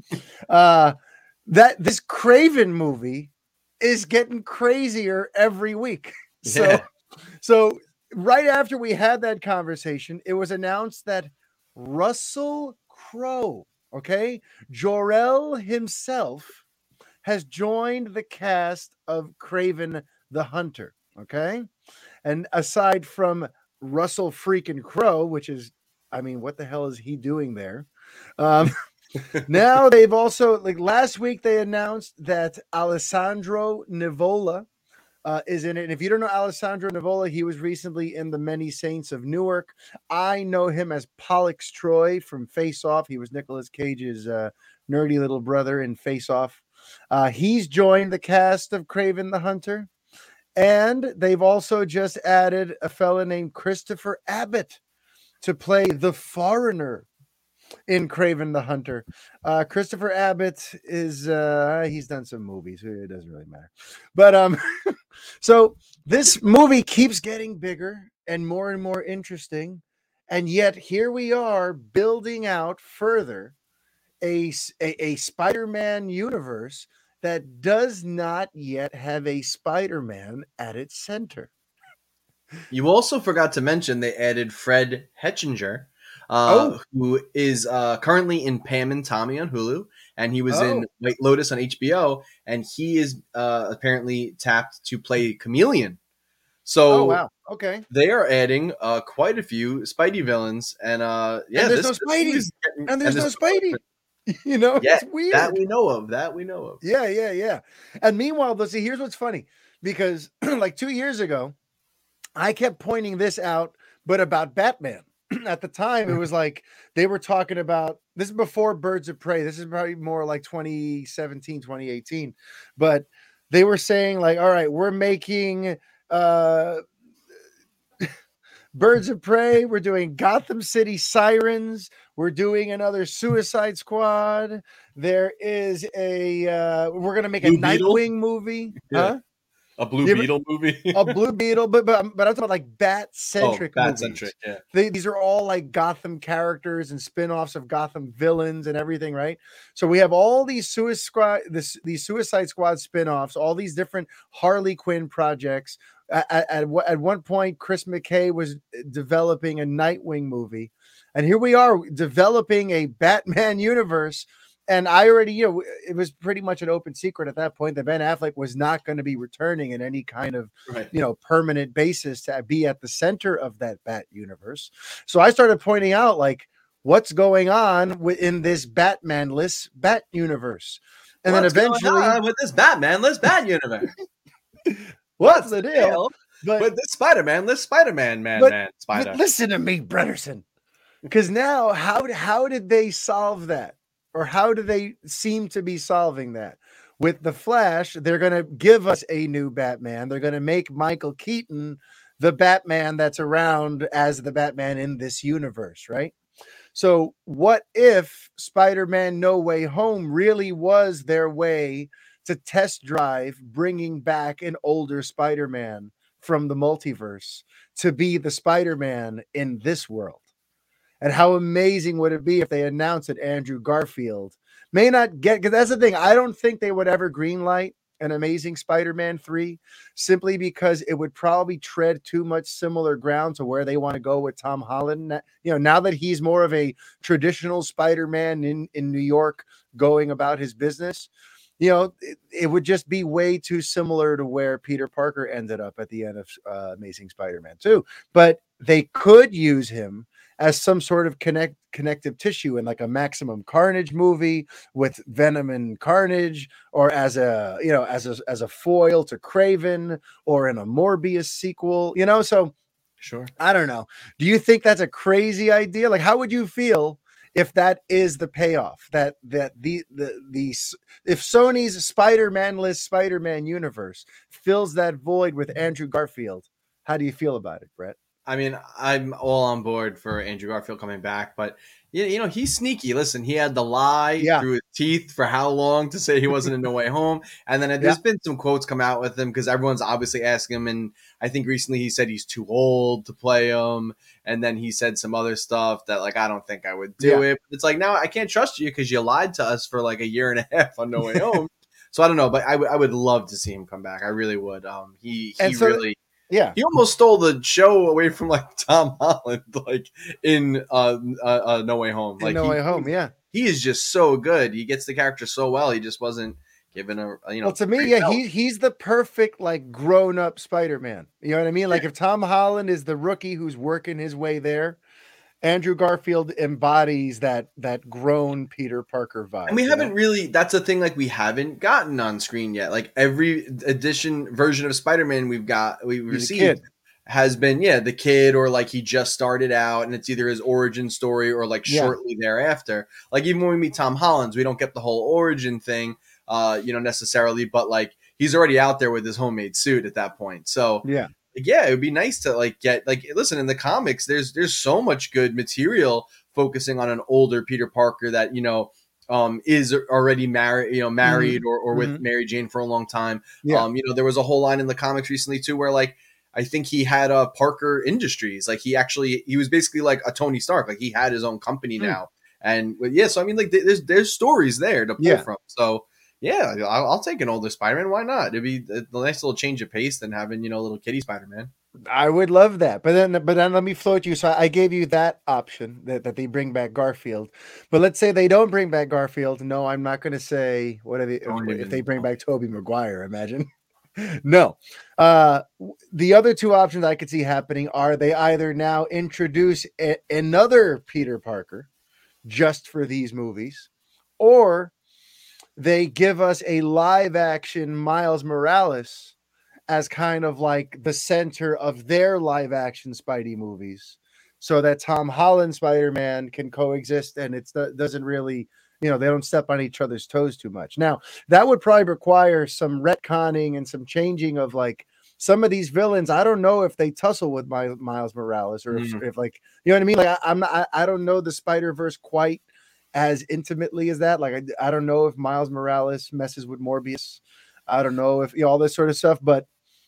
that this Kraven movie is getting crazier every week. So right after we had that conversation, it was announced that Russell Crowe, Jor-El himself, has joined the cast of Kraven the Hunter, And aside from Russell freaking Crowe, which is, what the hell is he doing there? Now they've also, last week they announced that Alessandro Nivola is in it. And if you don't know Alessandro Nivola, he was recently in The Many Saints of Newark. I know him as Pollux Troy from Face Off. He was Nicolas Cage's nerdy little brother in Face Off. He's joined the cast of Kraven the Hunter. And they've also just added a fella named Christopher Abbott to play the foreigner in Kraven the Hunter. Christopher Abbott is he's done some movies. It doesn't really matter. But so this movie keeps getting bigger and more interesting. And yet here we are building out further a Spider-Man universe that does not yet have a Spider-Man at its center. You also forgot to mention they added Fred Hetchinger, who is currently in Pam and Tommy on Hulu, and he was in White Lotus on HBO, and he is apparently tapped to play Chameleon. So, wow, okay, they are adding quite a few Spidey villains, and and there's no Spidey, and there's no Spidey. It's weird. That we know of. Yeah. And meanwhile, let's see. Here's what's funny, because like 2 years ago, I kept pointing this out, but about Batman. At the time, it was like they were talking about, this is before Birds of Prey. This is probably more like 2017, 2018. But they were saying like, all right, we're making Birds of Prey. We're doing Gotham City Sirens. We're doing another Suicide Squad. There is we're going to make a Nightwing movie. Yeah. Huh? A Blue Yeah, Beetle movie? a Blue Beetle, but I'm talking about like Oh, bat-centric Bat-centric, movies. yeah. These are all like Gotham characters and spin-offs of Gotham villains and everything, right? So we have all these these Suicide Squad spin-offs, all these different Harley Quinn projects. At one point, Chris McKay was developing a Nightwing movie, and here we are developing a Batman universe. And I already, it was pretty much an open secret at that point that Ben Affleck was not going to be returning in any kind of, Right. permanent basis to be at the center of that Bat universe. So I started pointing out, like, what's going on within this Batman-less Bat universe. And then eventually, going on with this Batman-less Bat universe? what's the deal? But with this Spider-Man-less Spider-Man, Spider. But listen to me, Brederson. Because now, how did they solve that? Or how do they seem to be solving that? With the Flash, they're going to give us a new Batman. They're going to make Michael Keaton the Batman that's around as the Batman in this universe, right? So what if Spider-Man No Way Home really was their way to test drive bringing back an older Spider-Man from the multiverse to be the Spider-Man in this world? And how amazing would it be if they announced that Andrew Garfield may not get, because that's the thing. I don't think they would ever greenlight an Amazing Spider-Man 3 simply because it would probably tread too much similar ground to where they want to go with Tom Holland. Now that he's more of a traditional Spider-Man in New York going about his business, it would just be way too similar to where Peter Parker ended up at the end of Amazing Spider-Man 2. But they could use him as some sort of connective tissue in like a Maximum Carnage movie with Venom and Carnage, or as a foil to Craven, or in a Morbius sequel, So Sure. I don't know. Do you think that's a crazy idea? Like, how would you feel if that is the payoff, that if Sony's Spider-Man-less Spider-Man universe fills that void with Andrew Garfield? How do you feel about it, Brett? I mean, I'm all on board for Andrew Garfield coming back, but he's sneaky. Listen, he had to lie through his teeth for how long to say he wasn't in No Way Home, and then there's been some quotes come out with him because everyone's obviously asking him, and I think recently he said he's too old to play him, and then he said some other stuff that I don't think I would do it. It's like, now I can't trust you because you lied to us for like a year and a half on No Way Home. So I don't know, but I would love to see him come back. I really would. He really. Yeah, he almost stole the show away from like Tom Holland, like in No Way Home. Like No Way Home, yeah. He is just so good. He gets the character so well. He just wasn't given Well, to me, he's the perfect like grown up Spider-Man. You know what I mean? Like if Tom Holland is the rookie who's working his way there, Andrew Garfield embodies that grown Peter Parker vibe. And we haven't really, that's a thing, like we haven't gotten on screen yet. Like every version of Spider-Man we've received has been, the kid, or like he just started out and it's either his origin story or like shortly thereafter. Like even when we meet Tom Holland, we don't get the whole origin thing, necessarily, but like he's already out there with his homemade suit at that point. So it would be nice to get listen, in the comics, there's so much good material focusing on an older Peter Parker that, is already married, or with Mary Jane for a long time. There was a whole line in the comics recently too, where I think he had Parker Industries. Like he was basically like a Tony Stark. Like he had his own company now. And so I mean, like there's stories there to pull from. So yeah, I'll take an older Spider-Man. Why not? It'd be a nice little change of pace than having, little kitty Spider-Man. I would love that. But then let me float you. So I gave you that option that they bring back Garfield. But let's say they don't bring back Garfield. No, I'm not going to say if they bring back Tobey Maguire, imagine. No. The other two options I could see happening are they either now introduce another Peter Parker just for these movies, or they give us a live action Miles Morales as kind of like the center of their live action Spidey movies, so that Tom Holland Spider-Man can coexist and it doesn't really, they don't step on each other's toes too much. Now, that would probably require some retconning and some changing of like some of these villains. I don't know if they tussle with Miles Morales, or if like, you know what I mean? Like I don't know the Spider-Verse quite as intimately as that. Like I don't know if Miles Morales messes with Morbius. I don't know if all this sort of stuff, but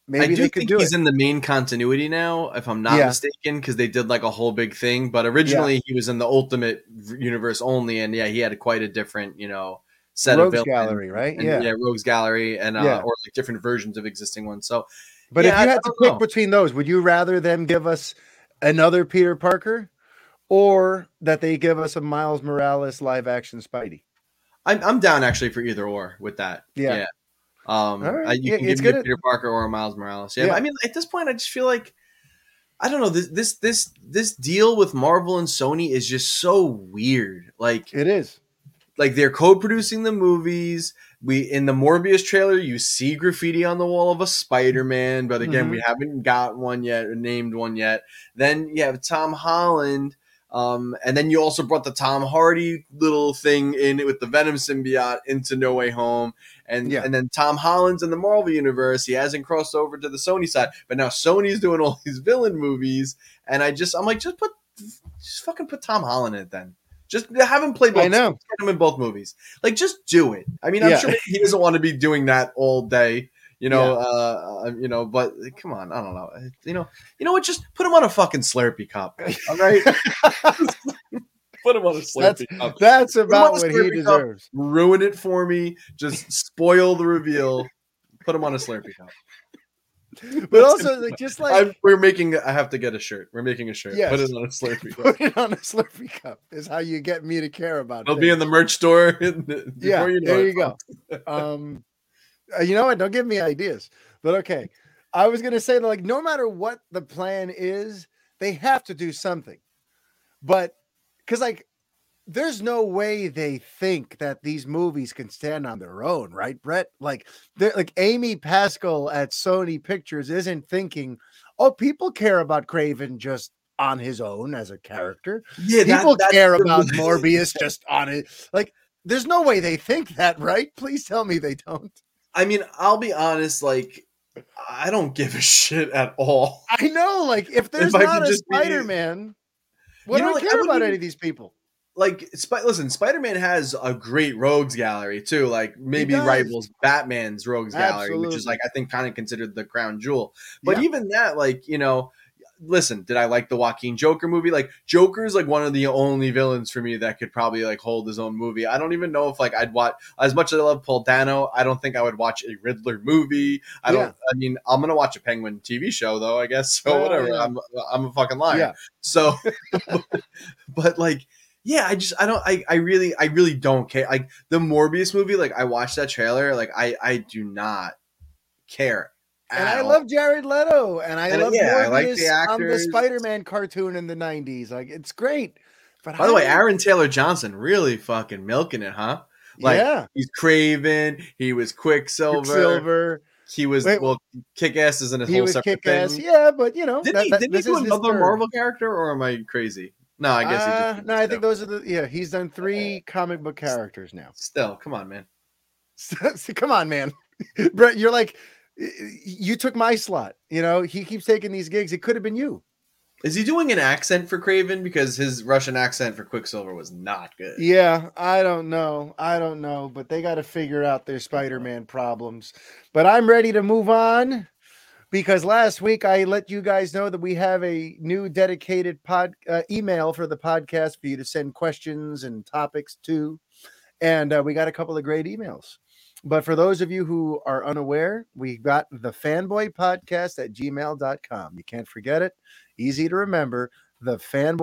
maybe they could think do he's it. in the main continuity now, if I'm not mistaken, because they did like a whole big thing. But originally he was in the Ultimate Universe only, and he had quite a different, set of Rogues villains. Gallery, right? And Rogues Gallery, and or like different versions of existing ones. So, but if you had to pick between those, would you rather them give us another Peter Parker, or that they give us a Miles Morales live action Spidey? I'm down actually for either or with that. Yeah. Right. You can give me a Peter Parker or a Miles Morales. Yeah. But I mean, at this point, I just feel like, I don't know, this deal with Marvel and Sony is just so weird. Like, it is. Like, they're co-producing the movies. In the Morbius trailer, you see graffiti on the wall of a Spider-Man, but again, we haven't got one yet or named one yet. Then you have Tom Holland. And then you also brought the Tom Hardy little thing in with the Venom symbiote into No Way Home. And then Tom Holland's in the Marvel universe. He hasn't crossed over to the Sony side, but now Sony's doing all these villain movies. And I'm like, just fucking put Tom Holland in it then. Just have him play both. I know. Get him in both movies. Like, just do it. I mean, I'm sure he doesn't want to be doing that all day. But come on, I don't know. You know what? Just put him on a fucking Slurpee cup. All right. Put him on a Slurpee cup. That's about what he deserves. Ruin it for me. Just spoil the reveal. Put him on a Slurpee cup. But also, I have to get a shirt. We're making a shirt. Yes. Put it on a Slurpee cup. Put it on a Slurpee cup is how you get me to care about it. It'll be in the merch store. There you go. You know what? Don't give me ideas. But okay. I was going to say that, like, no matter what the plan is, they have to do something. But because, like, there's no way they think that these movies can stand on their own, right, Brett? Like Amy Pascal at Sony Pictures isn't thinking, oh, people care about Kraven just on his own as a character. Yeah, people care about Morbius just on it. Like, there's no way they think that, right? Please tell me they don't. I mean, I'll be honest, like, I don't give a shit at all. I know, like, if there's not a Spider-Man, what do I care about any of these people? Like, listen, Spider-Man has a great Rogues Gallery too. Like, maybe rivals Batman's Rogues Gallery, which is, like, I think kind of considered the crown jewel. But even that, like, listen, did I like the Joaquin Joker movie? Like, Joker's like one of the only villains for me that could probably like hold his own movie. I don't even know if like I'd watch, as much as I love Paul Dano, I don't think I would watch a Riddler movie. I mean, I'm gonna watch a Penguin TV show though, I guess. So whatever. Yeah. I'm a fucking liar. Yeah. So, but like. Yeah, I really don't care. Like, the Morbius movie, like, I watched that trailer, like, I do not care. And I love Jared Leto, and I love Morbius on the Spider-Man cartoon in the 90s. Like, it's great. But by the way, Aaron Taylor Johnson really fucking milking it, huh? Like, he's Kraven, he was Quicksilver. He was Kick-Ass is in a whole separate thing. Yeah, but didn't he do another Marvel character, or am I crazy? No, I guess he just. No, I think those are he's done 3 comic book characters now. Still, come on, man. Come on, man. Brett, you're like, you took my slot. He keeps taking these gigs. It could have been you. Is he doing an accent for Kraven? Because his Russian accent for Quicksilver was not good. Yeah, I don't know. But they got to figure out their Spider-Man problems. But I'm ready to move on. Because last week I let you guys know that we have a new dedicated email for the podcast for you to send questions and topics to. And we got a couple of great emails. But for those of you who are unaware, we got the fanboypodcast@gmail.com. You can't forget it. Easy to remember, the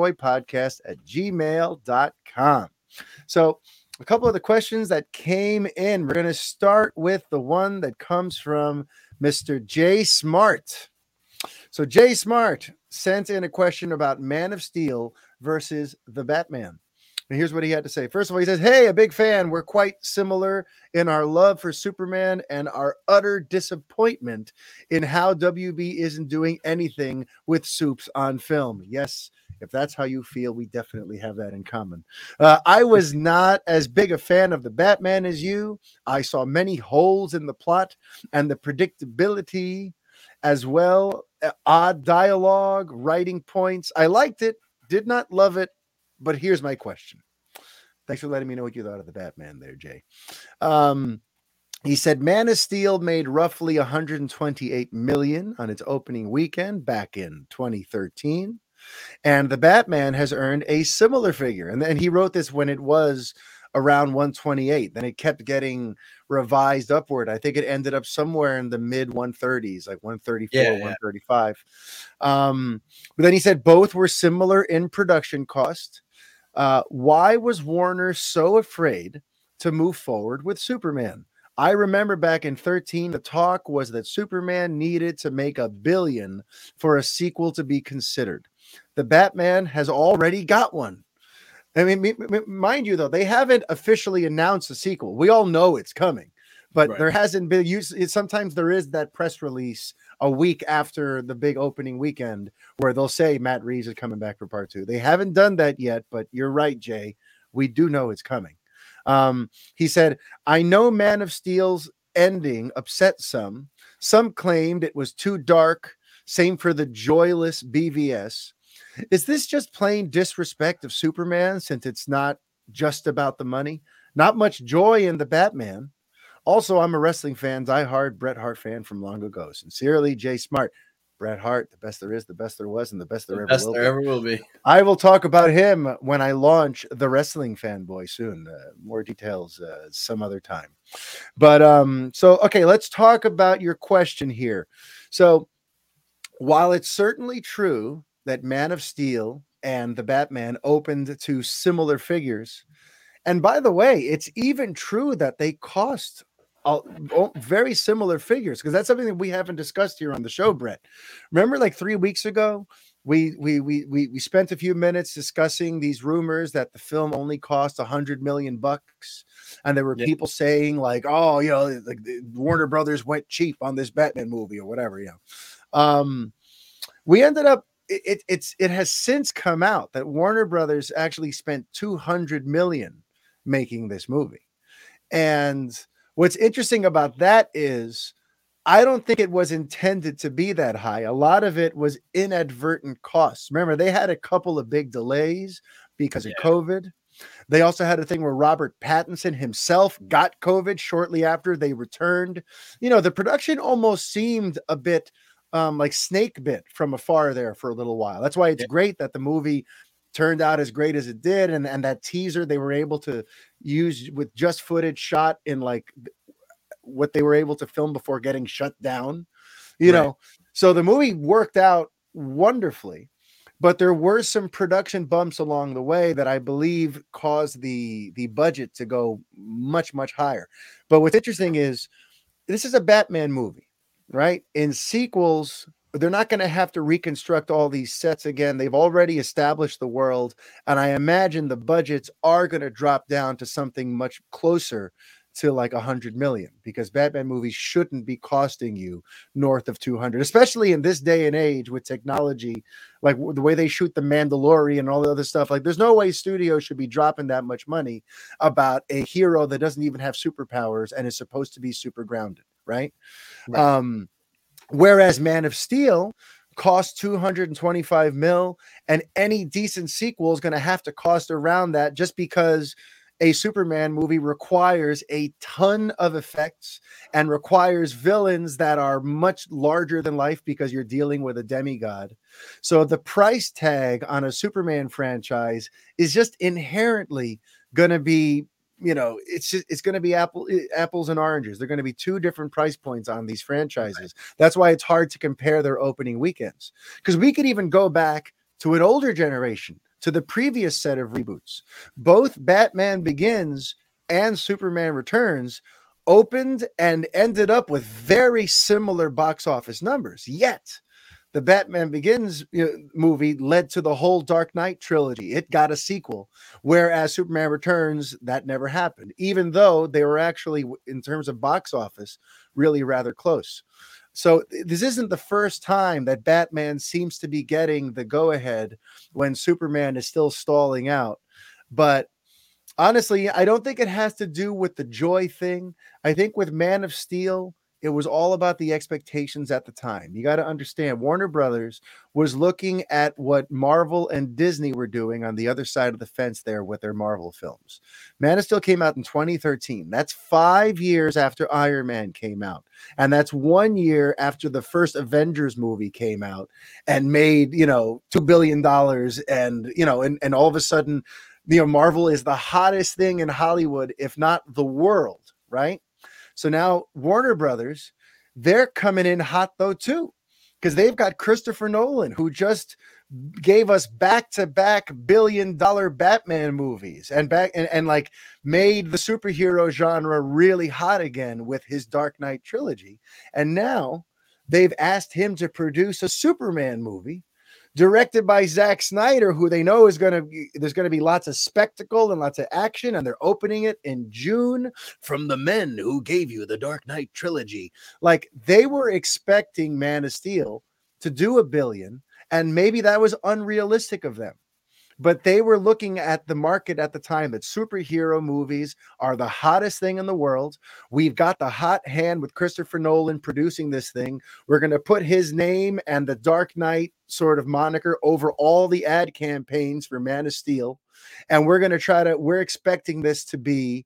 fanboypodcast@gmail.com. So a couple of the questions that came in, we're going to start with the one that comes from Mr. Jay Smart. So Jay Smart sent in a question about Man of Steel versus the Batman. And here's what he had to say. First of all, he says, hey, a big fan. We're quite similar in our love for Superman and our utter disappointment in how WB isn't doing anything with Supes on film. Yes, if that's how you feel, we definitely have that in common. I was not as big a fan of the Batman as you. I saw many holes in the plot and the predictability as well. Odd dialogue, writing points. I liked it, did not love it, but here's my question. Thanks for letting me know what you thought of the Batman there, Jay. He said Man of Steel made roughly 128 million on its opening weekend back in 2013. And the Batman has earned a similar figure. And then he wrote this when it was around 128. Then it kept getting revised upward. I think it ended up somewhere in the mid 130s, like 134, 135. But then he said both were similar in production cost. Why was Warner so afraid to move forward with Superman? I remember back in 13, the talk was that Superman needed to make $1 billion for a sequel to be considered. The Batman has already got one. I mean, mind you, though, they haven't officially announced a sequel. We all know it's coming, but there hasn't been use. Sometimes there is that press release a week after the big opening weekend where they'll say Matt Reeves is coming back for part 2. They haven't done that yet, but you're right, Jay. We do know it's coming. He said, I know Man of Steel's ending upset some. Some claimed it was too dark. Same for the joyless BVS. Is this just plain disrespect of Superman since it's not just about the money? Not much joy in the Batman. Also, I'm a wrestling fan, diehard Bret Hart fan from long ago. Sincerely, Jay Smart. Bret Hart, the best there is, the best there was, and the best there ever will be. I will talk about him when I launch the Wrestling Fanboy soon. More details some other time. But okay, let's talk about your question here. So while it's certainly true that Man of Steel and the Batman opened to similar figures, and by the way, it's even true that they cost very similar figures, because that's something that we haven't discussed here on the show, Brett. Remember, like 3 weeks ago, we spent a few minutes discussing these rumors that the film only cost $100 million, and there were people saying like, "Oh, like Warner Brothers went cheap on this Batman movie or whatever." We ended up. It has since come out that Warner Brothers actually spent $200 million making this movie, and what's interesting about that is I don't think it was intended to be that high. A lot of it was inadvertent costs. Remember, they had a couple of big delays because of COVID. They also had a thing where Robert Pattinson himself got COVID shortly after they returned. The production almost seemed a bit like snake bit from afar there for a little while. That's why it's great that the movie turned out as great as it did. And that teaser they were able to use with just footage shot in like what they were able to film before getting shut down, know. So the movie worked out wonderfully, but there were some production bumps along the way that I believe caused the budget to go much, much higher. But what's interesting is this is a Batman movie, right? In sequels, they're not going to have to reconstruct all these sets again. They've already established the world. And I imagine the budgets are going to drop down to something much closer to like 100 million, because Batman movies shouldn't be costing you north of 200, especially in this day and age with technology, like the way they shoot The Mandalorian and all the other stuff. Like there's no way studios should be dropping that much money about a hero that doesn't even have superpowers and is supposed to be super grounded. Right. Whereas Man of Steel cost 225 mil, and any decent sequel is going to have to cost around that, just because a Superman movie requires a ton of effects and requires villains that are much larger than life because you're dealing with a demigod. So the price tag on a Superman franchise is just inherently going to be, it's going to be apples and oranges. They're going to be two different price points on these franchises. That's why it's hard to compare their opening weekends, because we could even go back to an older generation, to the previous set of reboots. Both Batman Begins and Superman Returns opened and ended up with very similar box office numbers. Yet the Batman Begins movie led to the whole Dark Knight trilogy. It got a sequel, whereas Superman Returns, that never happened, even though they were actually, in terms of box office, really rather close. So this isn't the first time that Batman seems to be getting the go-ahead when Superman is still stalling out. But honestly, I don't think it has to do with the joy thing. I think with Man of Steel, it was all about the expectations at the time. You got to understand, Warner Brothers was looking at what Marvel and Disney were doing on the other side of the fence there with their Marvel films. Man of Steel came out in 2013. That's 5 years after Iron Man came out. And that's 1 year after the first Avengers movie came out and made, $2 billion. And all of a sudden, Marvel is the hottest thing in Hollywood, if not the world, right? So now Warner Brothers, they're coming in hot though too, because they've got Christopher Nolan, who just gave us back-to-back billion-dollar Batman movies and like made the superhero genre really hot again with his Dark Knight trilogy. And now they've asked him to produce a Superman movie directed by Zack Snyder, who they know there's going to be lots of spectacle and lots of action, and they're opening it in June. From the men who gave you the Dark Knight trilogy. Like, they were expecting Man of Steel to do $1 billion, and maybe that was unrealistic of them. But they were looking at the market at the time that superhero movies are the hottest thing in the world. We've got the hot hand with Christopher Nolan producing this thing. We're going to put his name and the Dark Knight sort of moniker over all the ad campaigns for Man of Steel. And we're going to we're expecting this to be,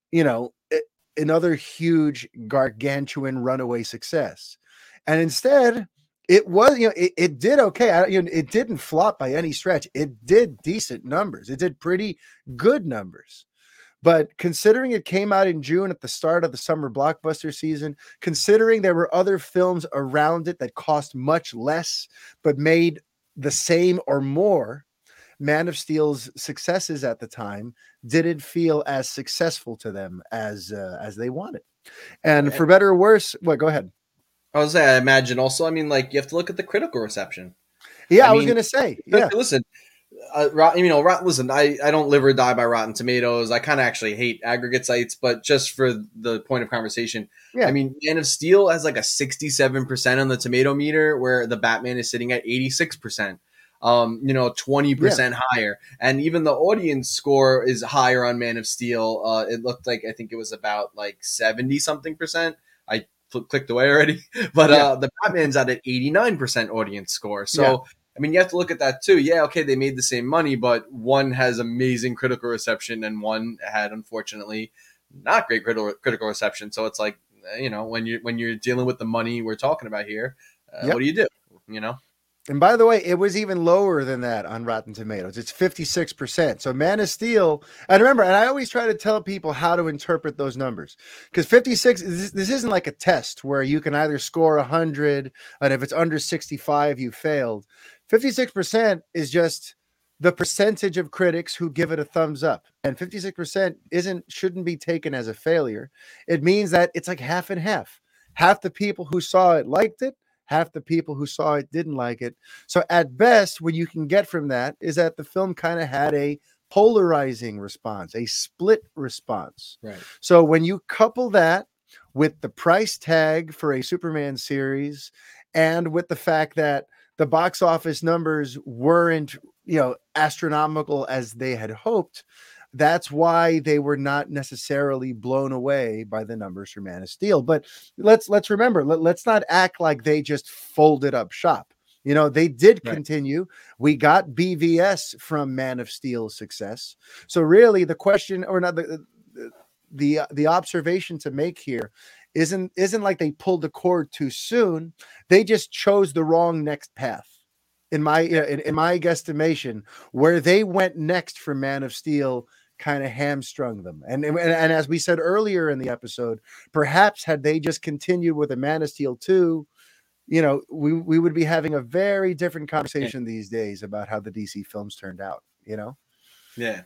another huge gargantuan runaway success. And instead, it was, it did okay. It didn't flop by any stretch. It did decent numbers. It did pretty good numbers. But considering it came out in June at the start of the summer blockbuster season, considering there were other films around it that cost much less but made the same or more, Man of Steel's successes at the time didn't feel as successful to them as they wanted. And for better or worse, go ahead. I was saying, I imagine also, you have to look at the critical reception. Yeah, I was going to say, yeah. Listen, listen, I don't live or die by Rotten Tomatoes. I kind of actually hate aggregate sites, but just for the point of conversation, yeah. Man of Steel has like a 67% on the tomato meter, where the Batman is sitting at 86%. 20% higher, and even the audience score is higher on Man of Steel. It looked like, I think it was about like 70 something percent. I clicked away already, but the Batman's at an 89% audience score. So you have to look at that too. Yeah, okay, they made the same money, but one has amazing critical reception and one had, unfortunately, not great critical reception. So it's like, when you're dealing with the money we're talking about here, what do you do? And by the way, it was even lower than that on Rotten Tomatoes. It's 56%. So Man of Steel, and remember, and I always try to tell people how to interpret those numbers, because 56, this isn't like a test where you can either score 100, and if it's under 65, you failed. 56% is just the percentage of critics who give it a thumbs up. And 56% shouldn't be taken as a failure. It means that it's like half and half. Half the people who saw it liked it. Half the people who saw it didn't like it. So at best, what you can get from that is that the film kind of had a polarizing response, a split response. Right. So when you couple that with the price tag for a Superman series, and with the fact that the box office numbers weren't, astronomical as they had hoped, that's why they were not necessarily blown away by the numbers for Man of Steel. But let's remember, let's not act like they just folded up shop. They did continue. We got BVS from Man of Steel's success. So really the question, or not, the observation to make here isn't like they pulled the cord too soon. They just chose the wrong next path. In my guesstimation, where they went next for Man of Steel kind of hamstrung them. And as we said earlier in the episode, perhaps had they just continued with a Man of Steel 2, we would be having a very different conversation these days about how the DC films turned out, Yeah.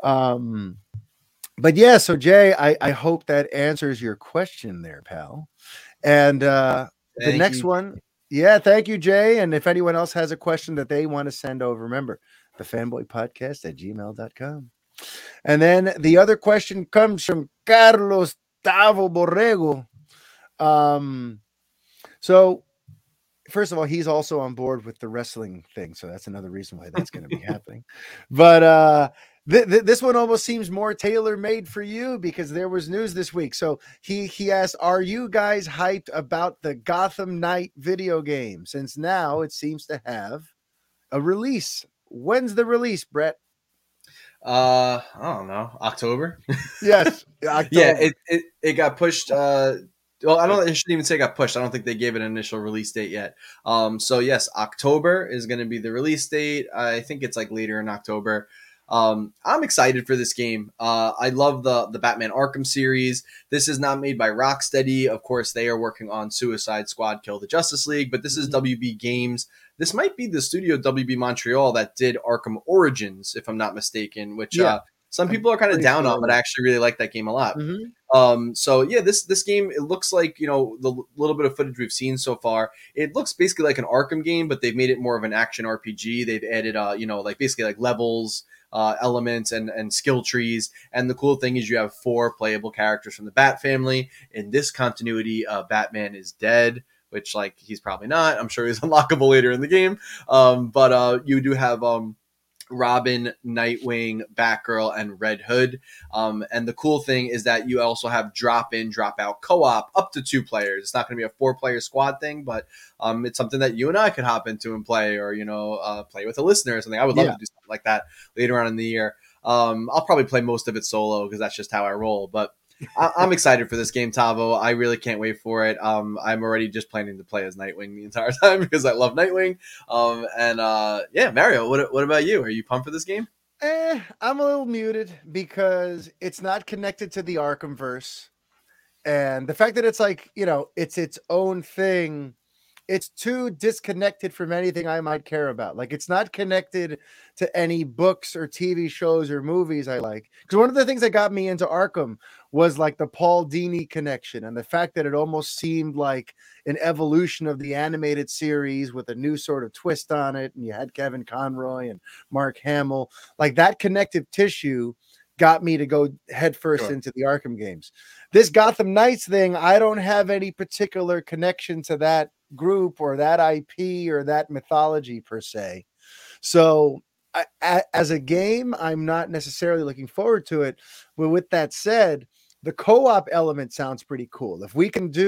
But yeah, so Jay, I hope that answers your question there, pal. And the next one. Yeah, thank you, Jay. And if anyone else has a question that they want to send over, remember, thefanboypodcast@gmail.com. And then the other question comes from Carlos Tavo Borrego. So first of all, he's also on board with the wrestling thing. So that's another reason why that's going to be happening. But This one almost seems more tailor-made for you because there was news this week. So he asked, "Are you guys hyped about the Gotham Knight video game? Since now it seems to have a release. When's the release, Brett?" I don't know, October. Yes, October. Yeah, it got pushed. Well, I shouldn't even say it got pushed. I don't think they gave an initial release date yet. So yes, October is going to be the release date. I think it's like later in October. I'm excited for this game. I love the Batman Arkham series. This is not made by Rocksteady. Of course, they are working on Suicide Squad, Kill the Justice League, but this is WB Games. This might be the studio WB Montreal that did Arkham Origins, if I'm not mistaken, which some people are kind of down on, but I actually really like that game a lot. So yeah, this game, it looks like, the little bit of footage we've seen so far, it looks basically like an Arkham game, but they've made it more of an action RPG. They've added like basically like levels, elements and skill trees. And the cool thing is you have 4 playable characters from the Bat family. In this continuity, Batman is dead, which, like, he's probably not. I'm sure he's unlockable later in the game. But you do have Robin, Nightwing, Batgirl, and Red Hood. And the cool thing is that you also have drop-in, drop-out co-op up to 2 players. It's not going to be a 4-player squad thing, but it's something that you and I could hop into and play, or play with a listener or something. I would love to do something like that later on in the year. I'll probably play most of it solo because that's just how I roll. But I'm excited for this game, Tavo. I really can't wait for it. I'm already just planning to play as Nightwing the entire time because I love Nightwing. Yeah, Mario, what about you? Are you pumped for this game? I'm a little muted because it's not connected to the Arkhamverse, and the fact that it's like, it's its own thing. It's too disconnected from anything I might care about. Like, it's not connected to any books or TV shows or movies I like. Because one of the things that got me into Arkham was like the Paul Dini connection, and the fact that it almost seemed like an evolution of the animated series with a new sort of twist on it. And you had Kevin Conroy and Mark Hamill. Like, that connective tissue got me to go headfirst into the Arkham games. This Gotham Knights thing, I don't have any particular connection to that group or that IP or that mythology per se. So as a game, I'm not necessarily looking forward to it. But with that said, the co-op element sounds pretty cool. If we can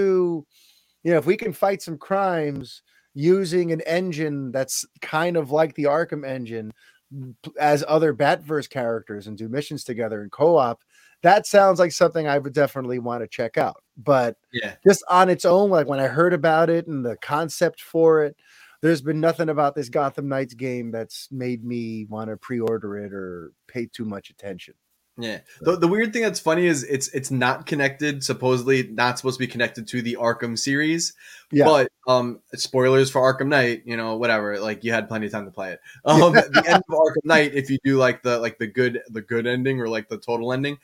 if we can fight some crimes using an engine that's kind of like the Arkham engine as other Batverse characters and do missions together in co-op, that sounds like something I would definitely want to check out. But just on its own, like when I heard about it and the concept for it, there's been nothing about this Gotham Knights game that's made me want to pre-order it or pay too much attention. Yeah. The weird thing that's funny is it's not connected, supposedly not supposed to be connected to the Arkham series. Yeah. But spoilers for Arkham Knight, whatever. Like, you had plenty of time to play it. The end of Arkham Knight, if you do like the good ending or like the total ending,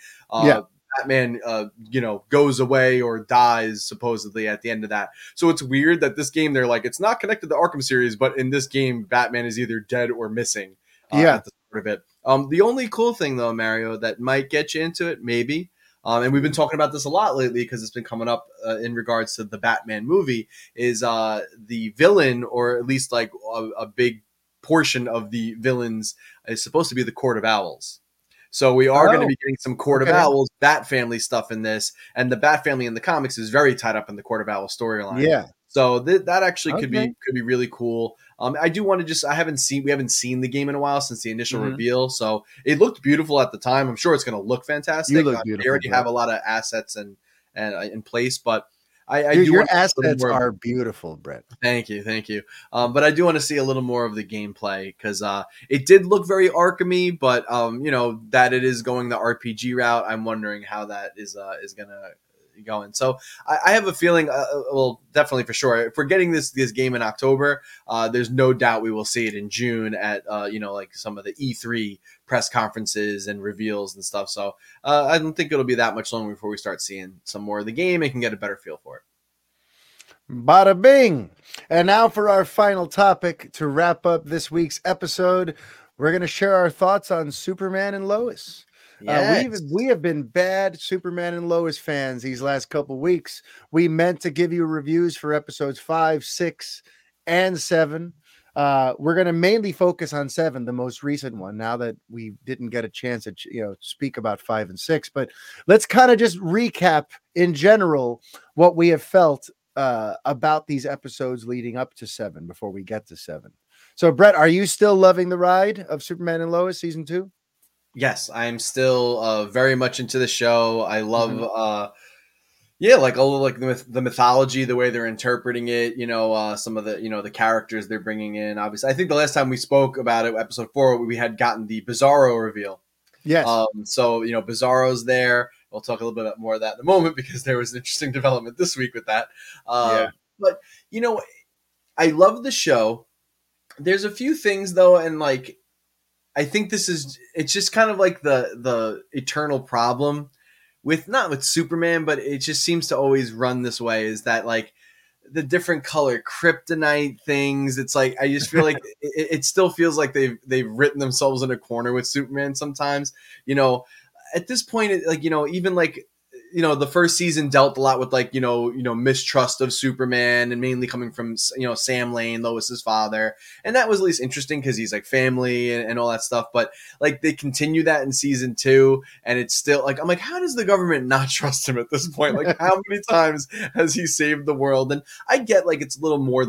Batman goes away or dies supposedly at the end of that. So it's weird that this game, they're like, it's not connected to the Arkham series, but in this game, Batman is either dead or missing at the start of it. The only cool thing, though, Mario, that might get you into it, maybe, and we've been talking about this a lot lately because it's been coming up in regards to the Batman movie, is the villain, or at least like a big portion of the villains, is supposed to be the Court of Owls. So we are going to be getting some Court of Owls, Bat family stuff in this, and the Bat family in the comics is very tied up in the Court of Owls storyline. Yeah. So that actually could be really cool. I do want to we haven't seen the game in a while since the initial reveal. So it looked beautiful at the time. I'm sure it's going to look fantastic. You look beautiful. They already have a lot of assets and in place, but your assets are beautiful, Brett. Thank you. But I do want to see a little more of the gameplay because it did look very Arkham-y, but that it is going the RPG route. I'm wondering how that is going to going. So I have a feeling, well, definitely for sure, if we're getting this game in October, there's no doubt we will see it in June at like some of the E3 press conferences and reveals and stuff. So I don't think it'll be that much longer before we start seeing some more of the game and can get a better feel for it. Bada bing. And now for our final topic to wrap up this week's episode, we're going to share our thoughts on Superman and Lois. Yes. We have been bad Superman and Lois fans these last couple weeks. We meant to give you reviews for episodes 5, 6, and 7. We're going to mainly focus on 7, the most recent one, now that we didn't get a chance to speak about 5 and 6. But let's kind of just recap in general what we have felt about these episodes leading up to 7 before we get to 7. So, Brett, are you still loving the ride of Superman and Lois season 2? Yes, I'm still very much into the show. I love like all like the mythology, the way they're interpreting it, some of the the characters they're bringing in. Obviously, I think the last time we spoke about it, episode 4, we had gotten the Bizarro reveal. Yes. So Bizarro's there. We'll talk a little bit more of that in a moment, because there was an interesting development this week with that. But I love the show. There's a few things though, and like I think it's just kind of like the eternal problem with, not with Superman, but it just seems to always run this way, is that like the different color kryptonite things. It's like, I just feel like it still feels like they've written themselves in a corner with Superman sometimes. At this point, even like the first season dealt a lot with like mistrust of Superman, and mainly coming from Sam Lane, Lois's father, and that was at least interesting because he's like family and all that stuff. But like they continue that in season 2, and it's still like, I'm like, how does the government not trust him at this point? Like, how many times has he saved the world? And I get like it's a little more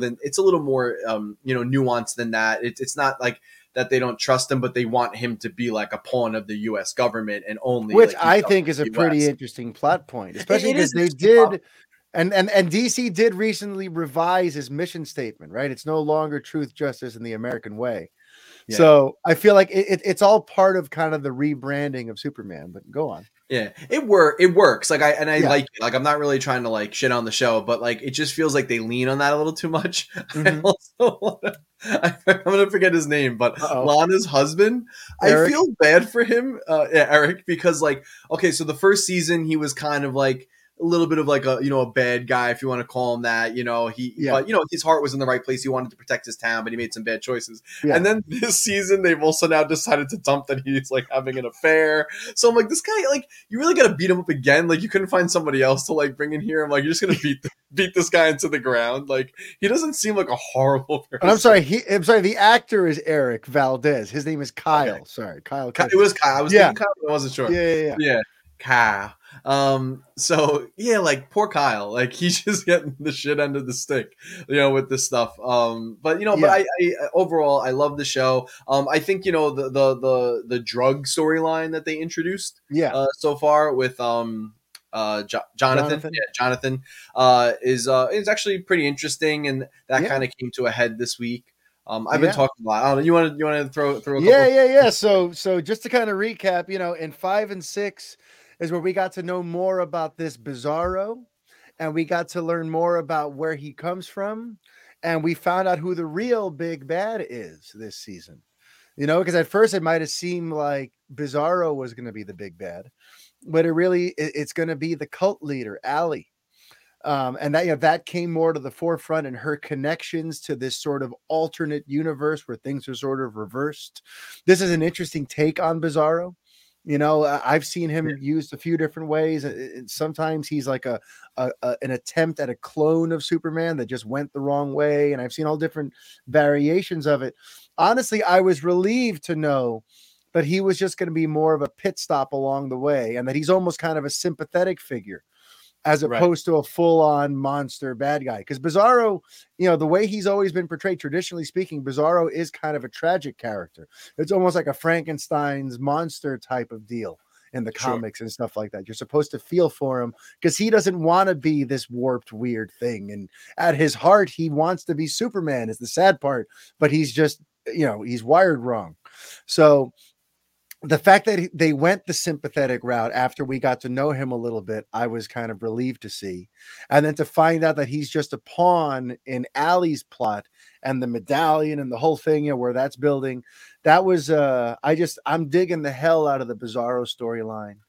nuanced than that. It's not like that they don't trust him, but they want him to be like a pawn of the U.S. government and only, which like, I think is a pretty interesting plot point, especially because they did, and DC did recently revise his mission statement, right? It's no longer truth, justice, and the American way. Yeah. So I feel like it's all part of kind of the rebranding of Superman. But go on. Yeah, it works. Like I like it. Like I'm not really trying to like shit on the show, but like it just feels like they lean on that a little too much. Mm-hmm. I'm gonna forget his name, but Lana's husband. Eric. I feel bad for him, Eric, because like, okay, so the first season he was kind of like a little bit of like a bad guy, if you want to call him that. But his heart was in the right place. He wanted to protect his town, but he made some bad choices. Yeah. And then this season they've also now decided to dump that he's like having an affair. So I'm like, this guy, like, you really got to beat him up again. Like, you couldn't find somebody else to like bring in here. I'm like, you're just gonna beat this guy into the ground. Like, he doesn't seem like a horrible person. And I'm sorry. The actor is Eric Valdez. His name is Kyle. Okay. Sorry, Kyle. It was Kyle. I was thinking Kyle, but I wasn't sure. Yeah. Kyle. So yeah, like poor Kyle, like he's just getting the shit end of the stick, with this stuff. But I overall I love the show. I think the drug storyline that they introduced, so far with Jonathan. Yeah, Jonathan is actually pretty interesting, and that kind of came to a head this week. I've been talking a lot. I don't know. You want to throw a couple? Yeah. So just to kind of recap, in 5 and 6 is where we got to know more about this Bizarro, and we got to learn more about where he comes from, and we found out who the real big bad is this season. Because at first it might have seemed like Bizarro was going to be the big bad, but it's going to be the cult leader, Allie. And that came more to the forefront, and her connections to this sort of alternate universe where things are sort of reversed. This is an interesting take on Bizarro. I've seen him used a few different ways. Sometimes he's like an attempt at a clone of Superman that just went the wrong way, and I've seen all different variations of it. Honestly, I was relieved to know that he was just going to be more of a pit stop along the way, and that he's almost kind of a sympathetic figure, as opposed to a full-on monster bad guy. Because Bizarro, the way he's always been portrayed, traditionally speaking, Bizarro is kind of a tragic character. It's almost like a Frankenstein's monster type of deal in the comics and stuff like that. You're supposed to feel for him because he doesn't want to be this warped, weird thing. And at his heart, he wants to be Superman, is the sad part. But he's just, he's wired wrong. So the fact that they went the sympathetic route after we got to know him a little bit, I was kind of relieved to see. And then to find out that he's just a pawn in Allie's plot and the medallion and the whole thing, where that's building, that was, I'm digging the hell out of the Bizarro storyline.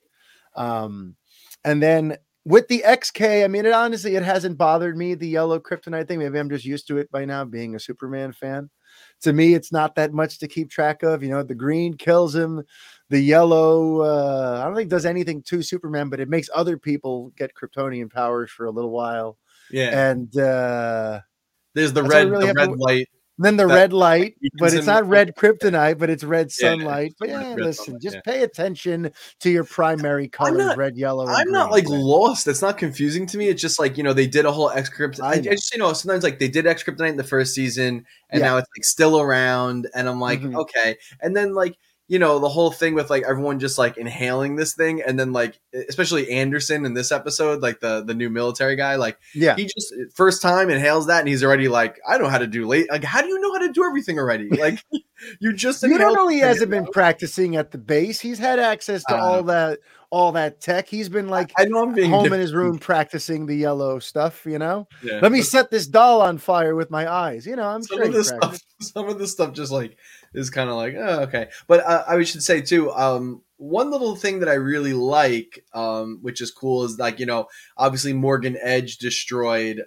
And then with the XK, I mean, it hasn't bothered me, the yellow kryptonite thing. Maybe I'm just used to it by now, being a Superman fan. To me, it's not that much to keep track of. The green kills him. The yellow, I don't think does anything to Superman, but it makes other people get Kryptonian powers for a little while. Yeah. And there's the red light. then the that red light, but it's Ethanson, not red kryptonite, but it's red yeah, sunlight. But yeah, red listen, sunlight, just yeah. pay attention to your primary I'm colors, not red, yellow, and I'm not green. like Right? lost. It's not confusing to me. It's just like, they did a whole X Kryptonite. I I know. just, sometimes like they did X Kryptonite in the first season and Yeah. now it's like still around. And I'm like, Mhm. okay. And then like, the whole thing with like everyone just like inhaling this thing. And then like, especially Anderson in this episode, like the new military guy, like Yeah. he just first time inhales that and he's already like, I know how to do like, how do you know how to do everything already? Like you just You don't inhaled. know he hasn't been practicing at the base. He's had access to I don't know. all that tech. He's been like I know I'm being home in his nitpicky. room practicing the yellow stuff, Yeah, Let me but set this doll on fire with my eyes. I'm some sure of he this stuff practiced. some of this stuff just like is kind of like, oh, okay. But I should say too, one little thing that I really like, which is cool, is like, obviously Morgan Edge destroyed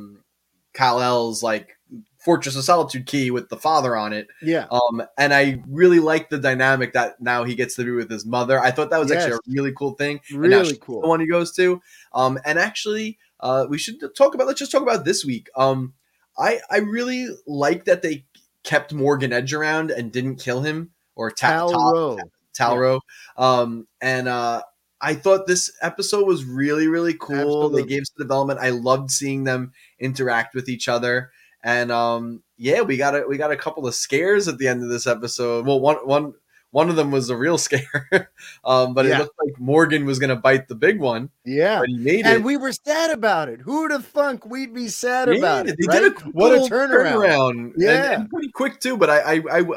Kal-El's like Fortress of Solitude key with the father on it. Yeah. And I really like the dynamic that now he gets to be with his mother. I thought that was actually Yes. a really cool thing. And now Really she's cool. the one he goes to. And actually, we should talk about. Let's just talk about this week. I really like that they kept Morgan Edge around and didn't kill him or Talro. Talro. And I thought this episode was really, really cool. Absolutely. They gave some development. I loved seeing them interact with each other. And we got a couple of scares at the end of this episode. Well, one of them was a real scare, but it looked like Morgan was going to bite the big one. Yeah, but he made and it. we were sad about it. Who'd have thunk we'd be sad about it? They right? did What a turnaround! Yeah, and pretty quick too. But I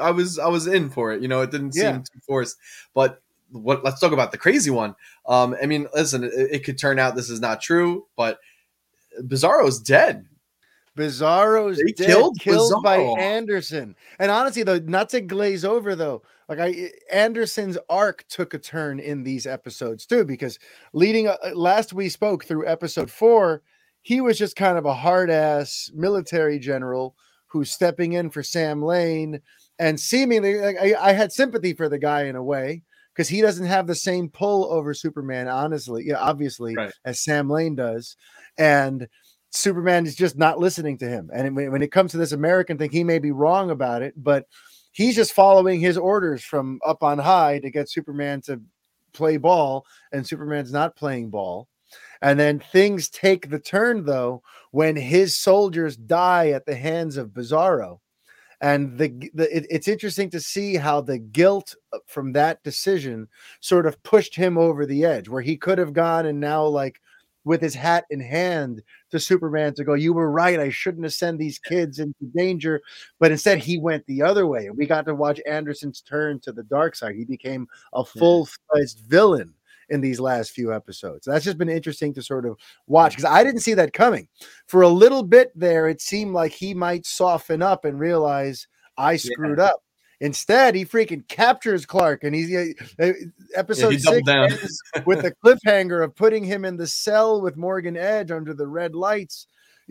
was in for it. It didn't seem too forced. But let's talk about the crazy one. I mean, listen, it could turn out this is not true, but Bizarro's dead. Bizarro's dead, killed by Anderson. And honestly, though, not to glaze over though, like Anderson's arc took a turn in these episodes too, because leading last we spoke through episode 4, he was just kind of a hard ass military general who's stepping in for Sam Lane, and seemingly like I had sympathy for the guy in a way because he doesn't have the same pull over Superman, honestly, obviously, right, as Sam Lane does, and Superman is just not listening to him. And when it comes to this American thing, he may be wrong about it, but he's just following his orders from up on high to get Superman to play ball, and Superman's not playing ball. And then things take the turn, though, when his soldiers die at the hands of Bizarro. And it's interesting to see how the guilt from that decision sort of pushed him over the edge, where he could have gone and now, like, with his hat in hand to Superman to go, you were right, I shouldn't have sent these kids into danger. But instead he went the other way, and we got to watch Anderson's turn to the dark side. He became a full-fledged villain in these last few episodes. That's just been interesting to sort of watch, because I didn't see that coming. For a little bit there, it seemed like he might soften up and realize I screwed up. Instead, he freaking captures Clark, and he's episode 6 ends with the cliffhanger of putting him in the cell with Morgan Edge under the red lights.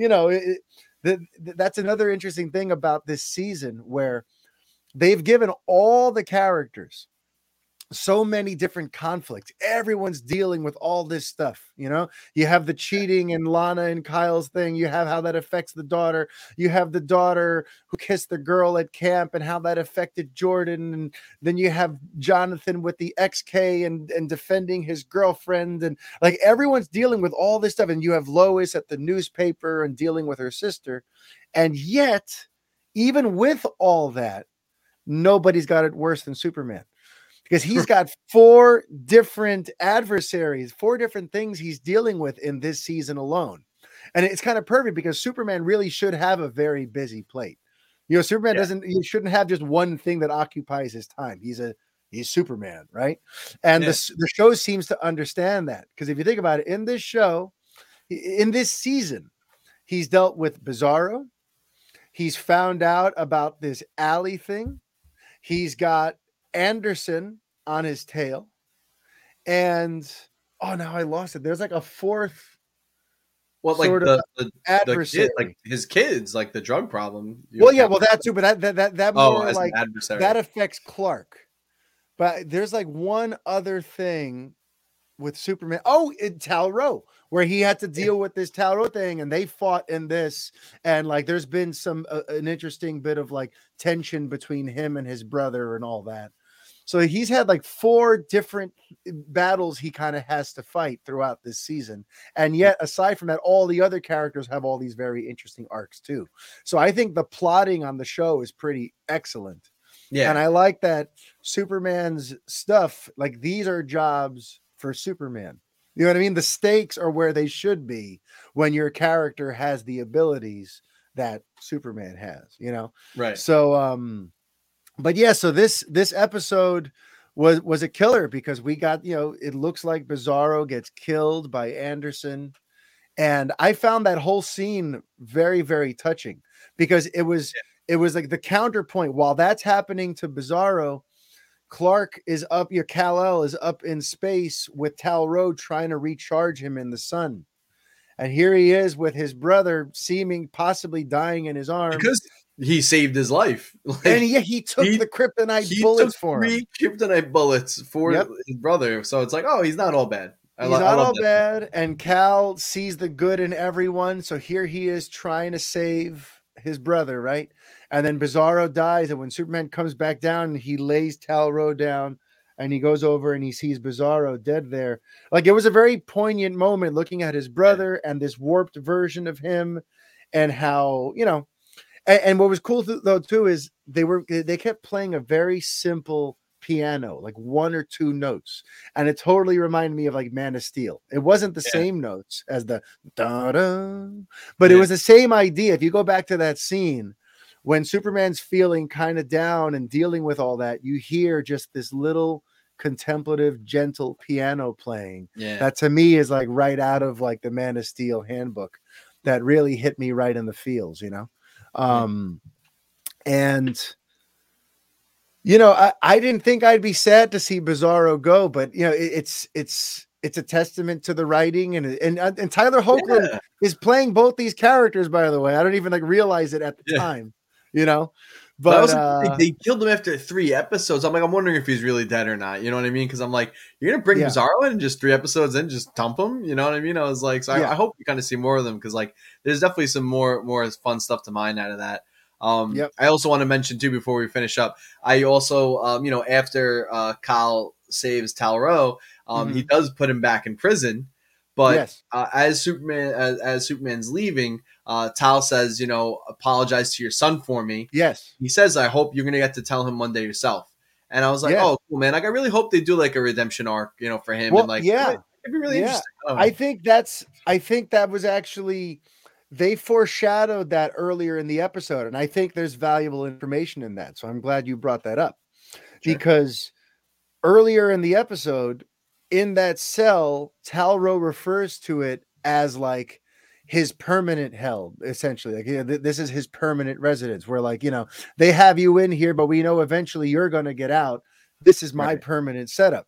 That's another interesting thing about this season, where they've given all the characters so many different conflicts. Everyone's dealing with all this stuff. You have the cheating and Lana and Kyle's thing. You have how that affects the daughter. You have the daughter who kissed the girl at camp and how that affected Jordan. And then you have Jonathan with the XK and defending his girlfriend. And like everyone's dealing with all this stuff. And you have Lois at the newspaper and dealing with her sister. And yet, even with all that, nobody's got it worse than Superman. Because he's got 4 different adversaries, 4 different things he's dealing with in this season alone. And it's kind of perfect because Superman really should have a very busy plate. Superman he shouldn't have just one thing that occupies his time. He's Superman, right? And the show seems to understand that. Because if you think about it, in this show, in this season, he's dealt with Bizarro. He's found out about this alley thing. He's got Anderson on his tail, and now I lost it. There's like a 4th sort of adversary, like his kids, like the drug problem. That too, but that more like that affects Clark. But there's like one other thing with Superman. Talro. where he had to deal with this Tal-Rho thing, and they fought in this, and like there's been some an interesting bit of like tension between him and his brother and all that. So he's had like 4 different battles he kind of has to fight throughout this season. And yet, aside from that, all the other characters have all these very interesting arcs too. So I think the plotting on the show is pretty excellent. Yeah. And I like that Superman's stuff, like these are jobs for Superman. You know what I mean? The stakes are where they should be when your character has the abilities that Superman has, you know? Right. So, but yeah, so this episode was a killer because we got, you know, it looks like Bizarro gets killed by Anderson. And I found that whole scene very, very touching because it was like the counterpoint. While that's happening to Bizarro, Clark is up, your Kal-El is up in space with Tal-Rho trying to recharge him in the sun. And here he is with his brother seeming possibly dying in his arms. Because he saved his life. Like, and he took the kryptonite bullets for him. 3 kryptonite bullets for his brother. So it's like, oh, he's not all bad. He's not all bad. And Cal sees the good in everyone. So here he is trying to save his brother, right? And then Bizarro dies. And when Superman comes back down, he lays Tal-Rho down and he goes over and he sees Bizarro dead there. Like it was a very poignant moment looking at his brother and this warped version of him and how, you know, and what was cool though too is they kept playing a very simple piano, like 1 or 2 notes, and it totally reminded me of like Man of Steel. It wasn't the same notes as the da-da, but it was the same idea. If you go back to that scene when Superman's feeling kind of down and dealing with all that, you hear just this little contemplative, gentle piano playing. That to me is like right out of like the Man of Steel handbook. That really hit me right in the feels, you know. And you know, I didn't think I'd be sad to see Bizarro go, but you know, it's a testament to the writing and Tyler Hoechlin is playing both these characters, by the way. I don't even like realize it at the time, you know. But they killed him after 3 episodes. I'm wondering if he's really dead or not. You know what I mean? Because I'm like, you're gonna bring Bizarro in just 3 episodes in, just dump him. You know what I mean? I was like, so I hope we kind of see more of them because like, there's definitely some more fun stuff to mine out of that. I also want to mention too before we finish up. I also, you know, after Kal saves Tal-Rho, he does put him back in prison. But as Superman's leaving, Tal says, you know, apologize to your son for me. Yes. He says, I hope you're going to get to tell him one day yourself. And I was like, oh, cool, man. Like, I really hope they do like a redemption arc, you know, for him. Well, and like, it'd be really interesting. I think that was actually, they foreshadowed that earlier in the episode. And I think there's valuable information in that. So I'm glad you brought that up because earlier in the episode, in that cell, Tal-Rho refers to it as like his permanent hell, essentially. Like, you know, this is his permanent residence where like, you know, they have you in here, but we know eventually you're going to get out. This is my permanent setup.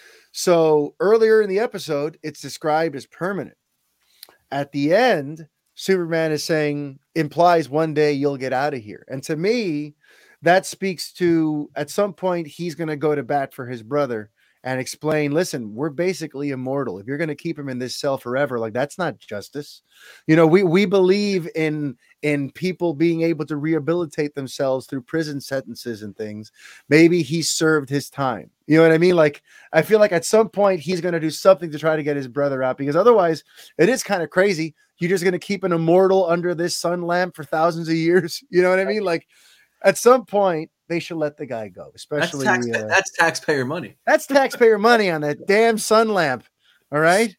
So earlier in the episode, it's described as permanent. At the end, Superman is saying, implies one day you'll get out of here. And to me, that speaks to, at some point, he's going to go to bat for his brother and explain, listen, we're basically immortal. If you're going to keep him in this cell forever, like that's not justice. You know, we believe in people being able to rehabilitate themselves through prison sentences and things. Maybe he served his time. You know what I mean? Like, I feel like at some point he's going to do something to try to get his brother out because otherwise it is kind of crazy. You're just going to keep an immortal under this sun lamp for thousands of years. You know what I mean? Like at some point, they should let the guy go, especially that's taxpayer money. That's taxpayer money on that damn sun lamp. All right.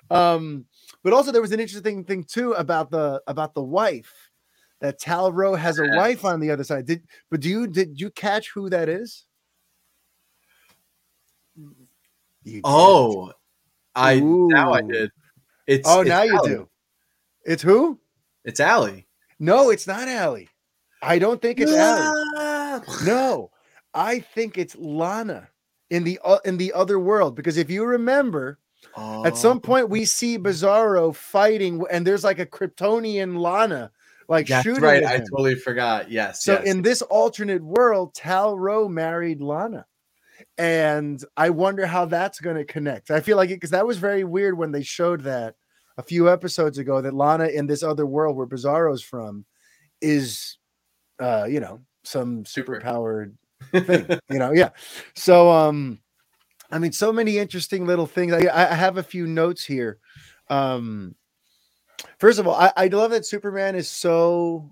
But also there was an interesting thing too about the wife, that Tal-Rho has a wife on the other side. Did you catch who that is? Now I did. It's now Allie. You do. It's who? It's Allie. No, it's not Allie. I don't think it's Allie. No, I think it's Lana in the other world, because if you remember, at some point we see Bizarro fighting and there's like a Kryptonian Lana like shooting. Right, I totally forgot. Yes. So in this alternate world, Tal-Rho married Lana. And I wonder how that's going to connect. I feel like because that was very weird when they showed that a few episodes ago that Lana in this other world where Bizarro's from is, some Super. superpowered thing, yeah. So, I mean, so many interesting little things. I have a few notes here. First of all, I love that Superman is so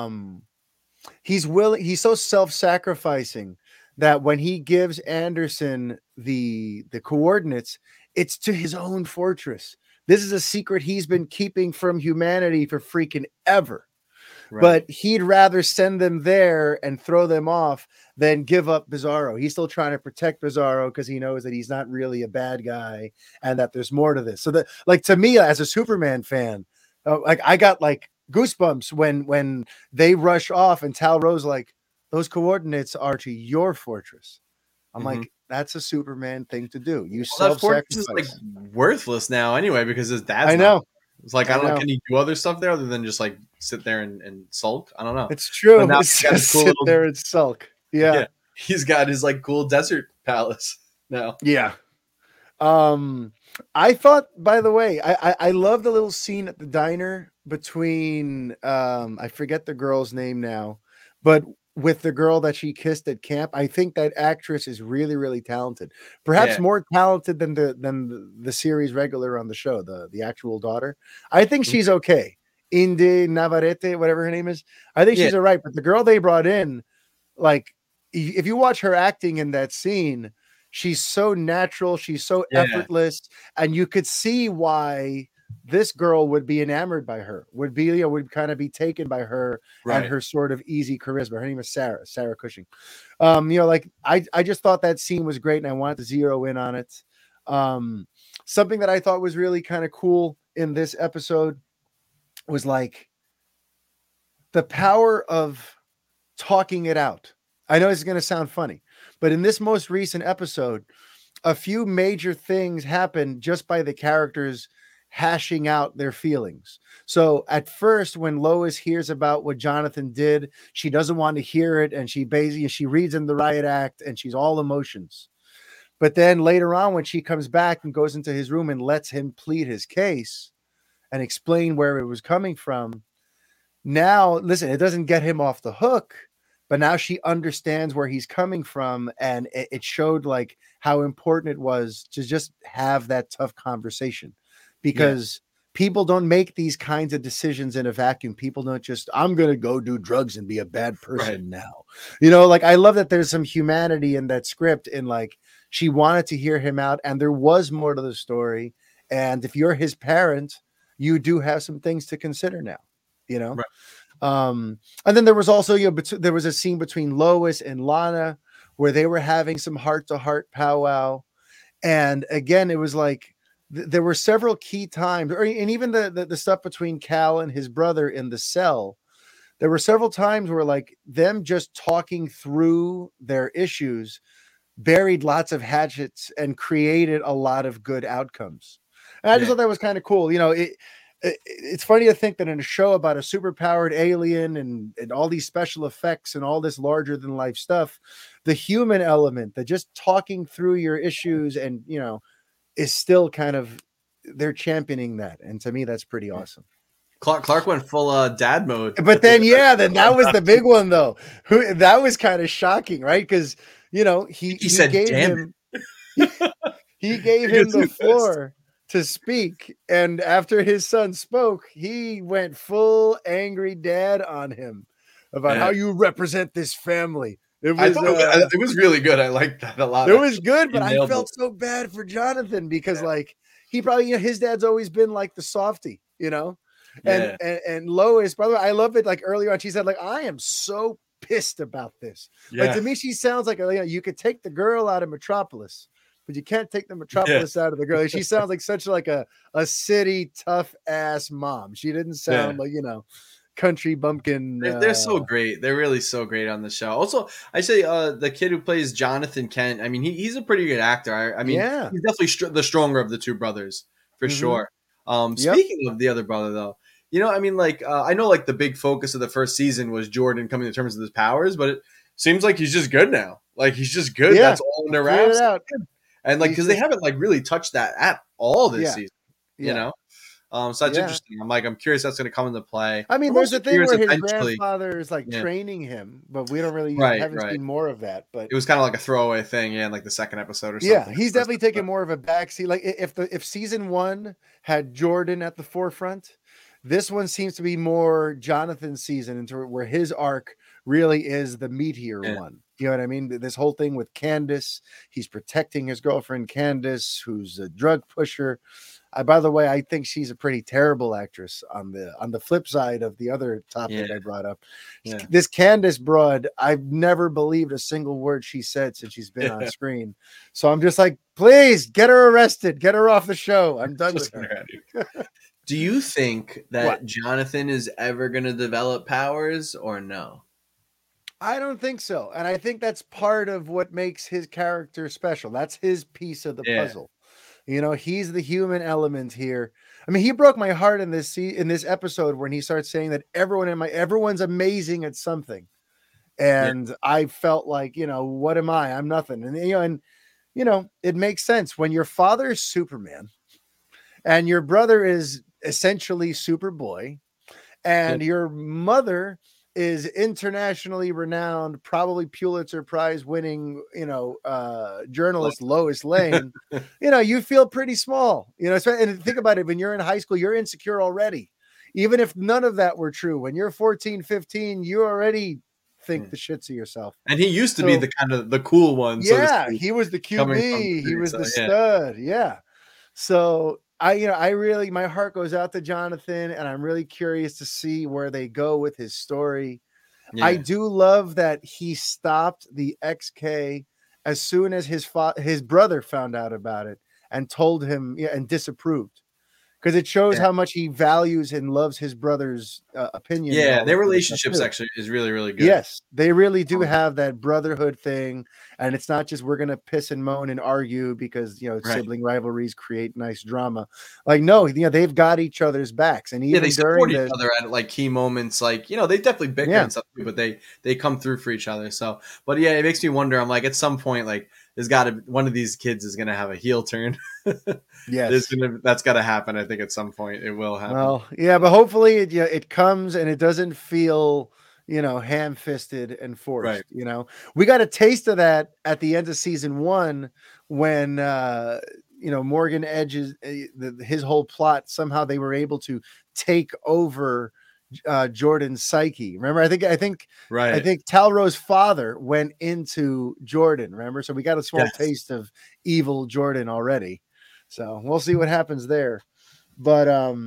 he's so self-sacrificing that when he gives Anderson the coordinates, it's to his own fortress. This is a secret he's been keeping from humanity for freaking ever. Right. But he'd rather send them there and throw them off than give up Bizarro. He's still trying to protect Bizarro because he knows that he's not really a bad guy and that there's more to this. So that, like, to me as a Superman fan, like I got like goosebumps when they rush off and Tal Rose like, those coordinates are to your fortress. I'm like, that's a Superman thing to do. You self-sacrifice. Is like worthless now anyway because his dad's. I know. It's like I don't know. Can he do other stuff there other than just like sit there and sulk? I don't know. It's true. Now he's got cool sit there and sulk. Yeah. He's got his like cool desert palace now. Yeah. I thought, by the way, I love the little scene at the diner between I forget the girl's name now, but with the girl that she kissed at camp. I think that actress is really, really talented. Perhaps more talented than the series regular on the show, the actual daughter. I think she's okay. Inde Navarrete, whatever her name is. I think she's all right. But the girl they brought in, like, if you watch her acting in that scene, she's so natural, she's so effortless, and you could see why this girl would be enamored by her, would kind of be taken by her and her sort of easy charisma. Her name is Sarah Cushing. Like I just thought that scene was great and I wanted to zero in on it. Something that I thought was really kind of cool in this episode was like the power of talking it out. I know this is going to sound funny, but in this most recent episode, a few major things happen just by the characters hashing out their feelings. So at first, when Lois hears about what Jonathan did, she doesn't want to hear it. And she reads in the riot act and she's all emotions. But then later on, when she comes back and goes into his room and lets him plead his case and explain where it was coming from, now, listen, it doesn't get him off the hook, but now she understands where he's coming from. And it showed like how important it was to just have that tough conversation. Because people don't make these kinds of decisions in a vacuum. People don't just, I'm going to go do drugs and be a bad person now. Like I love that there's some humanity in that script and like she wanted to hear him out and there was more to the story. And if you're his parent, you do have some things to consider now, And then there was also, there was a scene between Lois and Lana where they were having some heart-to-heart powwow. And again, it was like, there were several key times, and even the stuff between Cal and his brother in the cell. There were several times where like them just talking through their issues buried lots of hatchets and created a lot of good outcomes. And I just thought that was kind of cool. It's funny to think that in a show about a superpowered alien and all these special effects and all this larger than life stuff, the human element, that just talking through your issues and, is still kind of, they're championing that. And to me, that's pretty awesome. Clark went full dad mode. But then, then that was the big one though. That was kind of shocking, right? Because, he said, gave him, he gave him the floor to speak. And after his son spoke, he went full angry dad on him about how you represent this family. It was really good. I liked that a lot. It was good, but I felt so bad for Jonathan because like he probably, his dad's always been like the softie, and Lois, by the way, I love it. Like earlier on, she said like, I am so pissed about this. Like to me, she sounds like you could take the girl out of Metropolis, but you can't take the Metropolis out of the girl. She sounds like such like a city tough ass mom. She didn't sound like, country bumpkin. They're so great. They're really so great on the show. Also, I say the kid who plays Jonathan Kent, I mean, he's a pretty good actor. I mean, he's definitely the stronger of the two brothers for sure. Speaking of the other brother though, I mean, like I know like the big focus of the first season was Jordan coming to terms with his powers, but it seems like he's just good now. Like he's just good. That's all in the wraps. And like, because they haven't like really touched that at all this season, So that's interesting. I'm curious that's going to come into play. I mean, I'm there's also a thing curious where his eventually. grandfather is like Yeah. training him, but we don't really haven't Right. seen more of that. But It was kind of like a throwaway thing, in like the second episode or yeah, something. he's definitely taking more of a backseat. Like if season 1 had Jordan at the forefront, this one seems to be more Jonathan's season, into where his arc really is the meteor one. You know what I mean? This whole thing with Candace, he's protecting his girlfriend Candace, who's a drug pusher. By the way, I think she's a pretty terrible actress on the flip side of the other topic I brought up. Yeah. This Candace broad, I've never believed a single word she said since she's been on screen. So I'm just like, please get her arrested, get her off the show. I'm done with her. Do you think that Jonathan is ever going to develop powers or no? I don't think so. And I think that's part of what makes his character special. That's his piece of the puzzle. You know, he's the human element here. I mean, he broke my heart in this episode when he starts saying that everyone's amazing at something. And I felt like, you know, what am I? I'm nothing. And it makes sense when your father is Superman and your brother is essentially Superboy and your mother is internationally renowned, probably Pulitzer Prize winning, journalist Lois Lane. You feel pretty small, and think about it. When you're in high school, you're insecure already. Even if none of that were true, when you're 14, 15, you already think the shits of yourself. And he used to be the kind of the cool one. Yeah, he was the QB. He was the stud. Yeah. So I really, my heart goes out to Jonathan, and I'm really curious to see where they go with his story. Yeah. I do love that he stopped the XK as soon as his brother found out about it and told him and disapproved. Because it shows how much he values and loves his brother's opinion. Yeah, their relationships actually is really, really good. Yes, they really do have that brotherhood thing. And it's not just we're going to piss and moan and argue because, sibling rivalries create nice drama. Like, no, they've got each other's backs. And even they support each other at like key moments. Like, they definitely bicker and stuff too, but they come through for each other. So, but yeah, it makes me wonder. I'm like, at some point, like, there's got to one of these kids is going to have a heel turn. Yes, that's got to happen. I think at some point it will happen. Well, yeah, but hopefully it comes and it doesn't feel ham-fisted and forced. Right. We got a taste of that at the end of season 1 when Morgan Edge's his whole plot, somehow they were able to take over Jordan's psyche. Remember, I think Talrow's father went into Jordan. Remember, so we got a small taste of evil Jordan already. So we'll see what happens there. But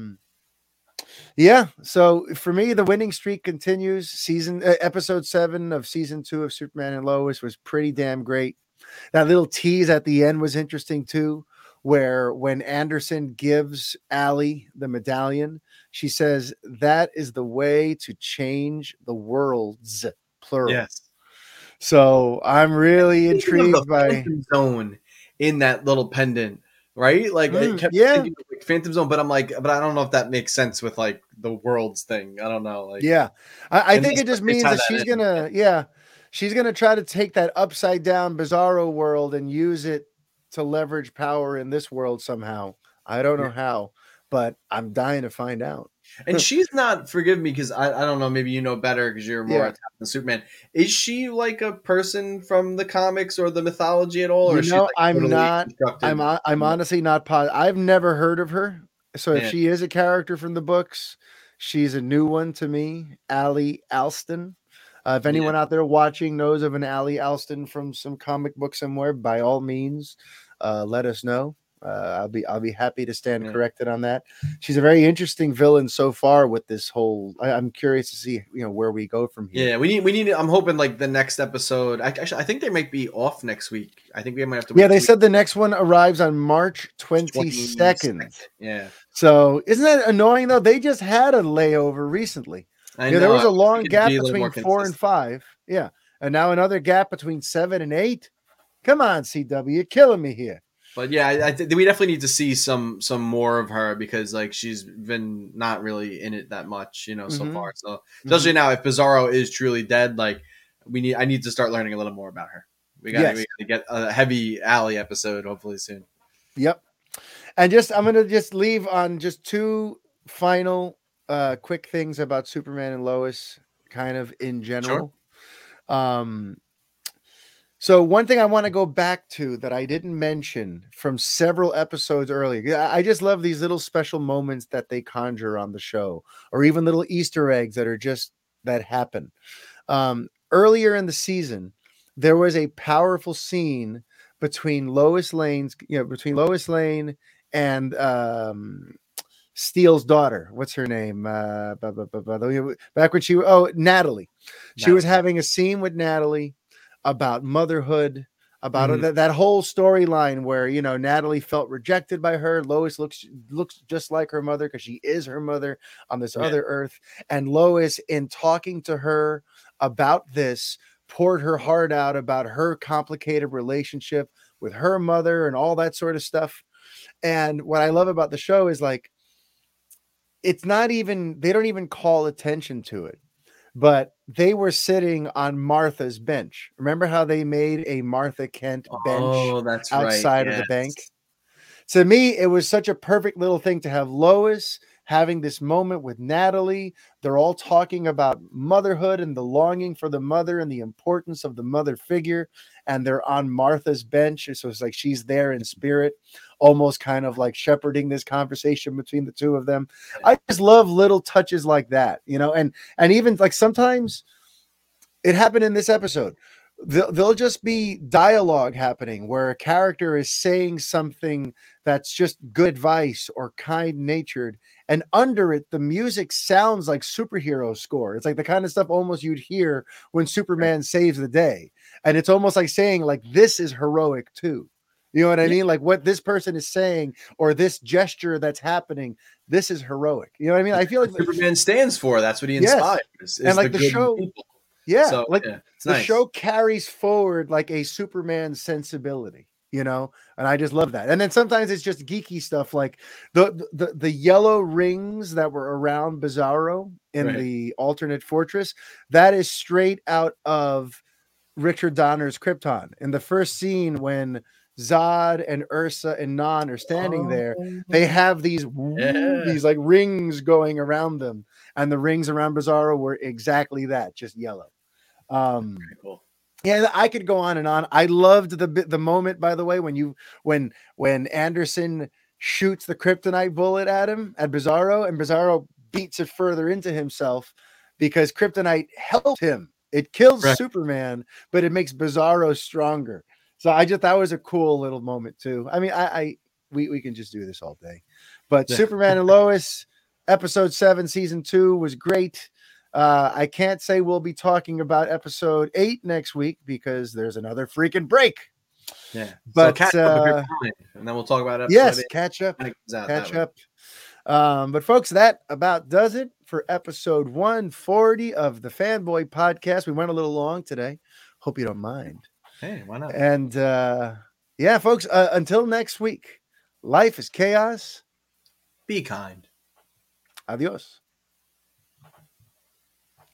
so for me, the winning streak continues. Episode 7 of season 2 of Superman and Lois was pretty damn great. That little tease at the end was interesting too, where when Anderson gives Allie the medallion, she says that is the way to change the worlds, plural. Yes. So I'm really intrigued by Phantom Zone in that little pendant. Right? Like, I kept thinking of, like, Phantom Zone, but I'm like, but I don't know if that makes sense with like the worlds thing. I don't know. Like, I think it just means that she's gonna try to take that upside down Bizarro world and use it to leverage power in this world somehow. I don't know how, but I'm dying to find out. And she's not, forgive me, because I don't know, maybe you know better because you're more attached than Superman. Is she like a person from the comics or the mythology at all? Or is she, like, I'm not. I'm honestly not positive. I've never heard of her. So if she is a character from the books, she's a new one to me. Allie Alston. If anyone out there watching knows of an Allie Alston from some comic book somewhere, by all means, let us know. I'll be happy to stand corrected on that. She's a very interesting villain so far with this whole. I'm curious to see where we go from here. Yeah, we need. I'm hoping like the next episode. I think they might be off next week. I think we might have to. Yeah, they said the next one arrives on March 22nd. Yeah. So isn't that annoying though? They just had a layover recently. I know. There was a long gap between 4 and 5. Yeah, and now another gap between 7 and 8. Come on, CW, you're killing me here. But yeah, I think we definitely need to see some more of her because like she's been not really in it that much, so far. So especially now, if Bizarro is truly dead, like I need to start learning a little more about her. We got to get a heavy Allie episode hopefully soon. Yep. And I'm going to just leave on just two final quick things about Superman and Lois, kind of in general. Sure. So one thing I want to go back to that I didn't mention from several episodes earlier, I just love these little special moments that they conjure on the show, or even little Easter eggs that happen. Earlier in the season, there was a powerful scene between Lois Lane and Steele's daughter. What's her name? Back when Natalie. She was having a scene with Natalie about motherhood, about that whole storyline where, Natalie felt rejected by her. Lois looks just like her mother because she is her mother on this other earth. And Lois, in talking to her about this, poured her heart out about her complicated relationship with her mother and all that sort of stuff. And what I love about the show is like, they don't even call attention to it, but they were sitting on Martha's bench. Remember how they made a Martha Kent bench outside of the bank? To me, it was such a perfect little thing to have Lois having this moment with Natalie. They're all talking about motherhood and the longing for the mother and the importance of the mother figure. And they're on Martha's bench. So it's like she's there in spirit, almost kind of like shepherding this conversation between the two of them. I just love little touches like that, and even like sometimes it happened in this episode. There'll just be dialogue happening where a character is saying something that's just good advice or kind-natured, and under it, the music sounds like superhero score. It's like the kind of stuff almost you'd hear when Superman saves the day. And it's almost like saying, like, this is heroic too. You know what I mean? Like what this person is saying or this gesture that's happening, this is heroic. You know what I mean? I feel like Superman stands for. That's what he inspires. Yes. And like the show, people. Yeah, so, it's nice. Show carries forward like a Superman sensibility, and I just love that. And then sometimes it's just geeky stuff like the yellow rings that were around Bizarro in the alternate fortress. That is straight out of Richard Donner's Krypton. In the first scene when Zod and Ursa and Non are standing there, they have these like rings going around them, and the rings around Bizarro were exactly that, just yellow. Cool. Yeah, I could go on and on. I loved the moment, by the way, when Anderson shoots the kryptonite bullet at Bizarro, and Bizarro beats it further into himself because kryptonite helped him. It kills Superman, but it makes Bizarro stronger. So I just that was a cool little moment too. I mean, we can just do this all day. But Superman and Lois, episode 7, season 2 was great. I can't say we'll be talking about episode 8 next week because there's another freaking break. Yeah, but so catch up and then we'll talk about episode 8. Catch up. But folks, that about does it for episode 140 of the Fanboy Podcast. We went a little long today. Hope you don't mind. Hey, why not? And yeah, folks, until next week, life is chaos. Be kind. Adios.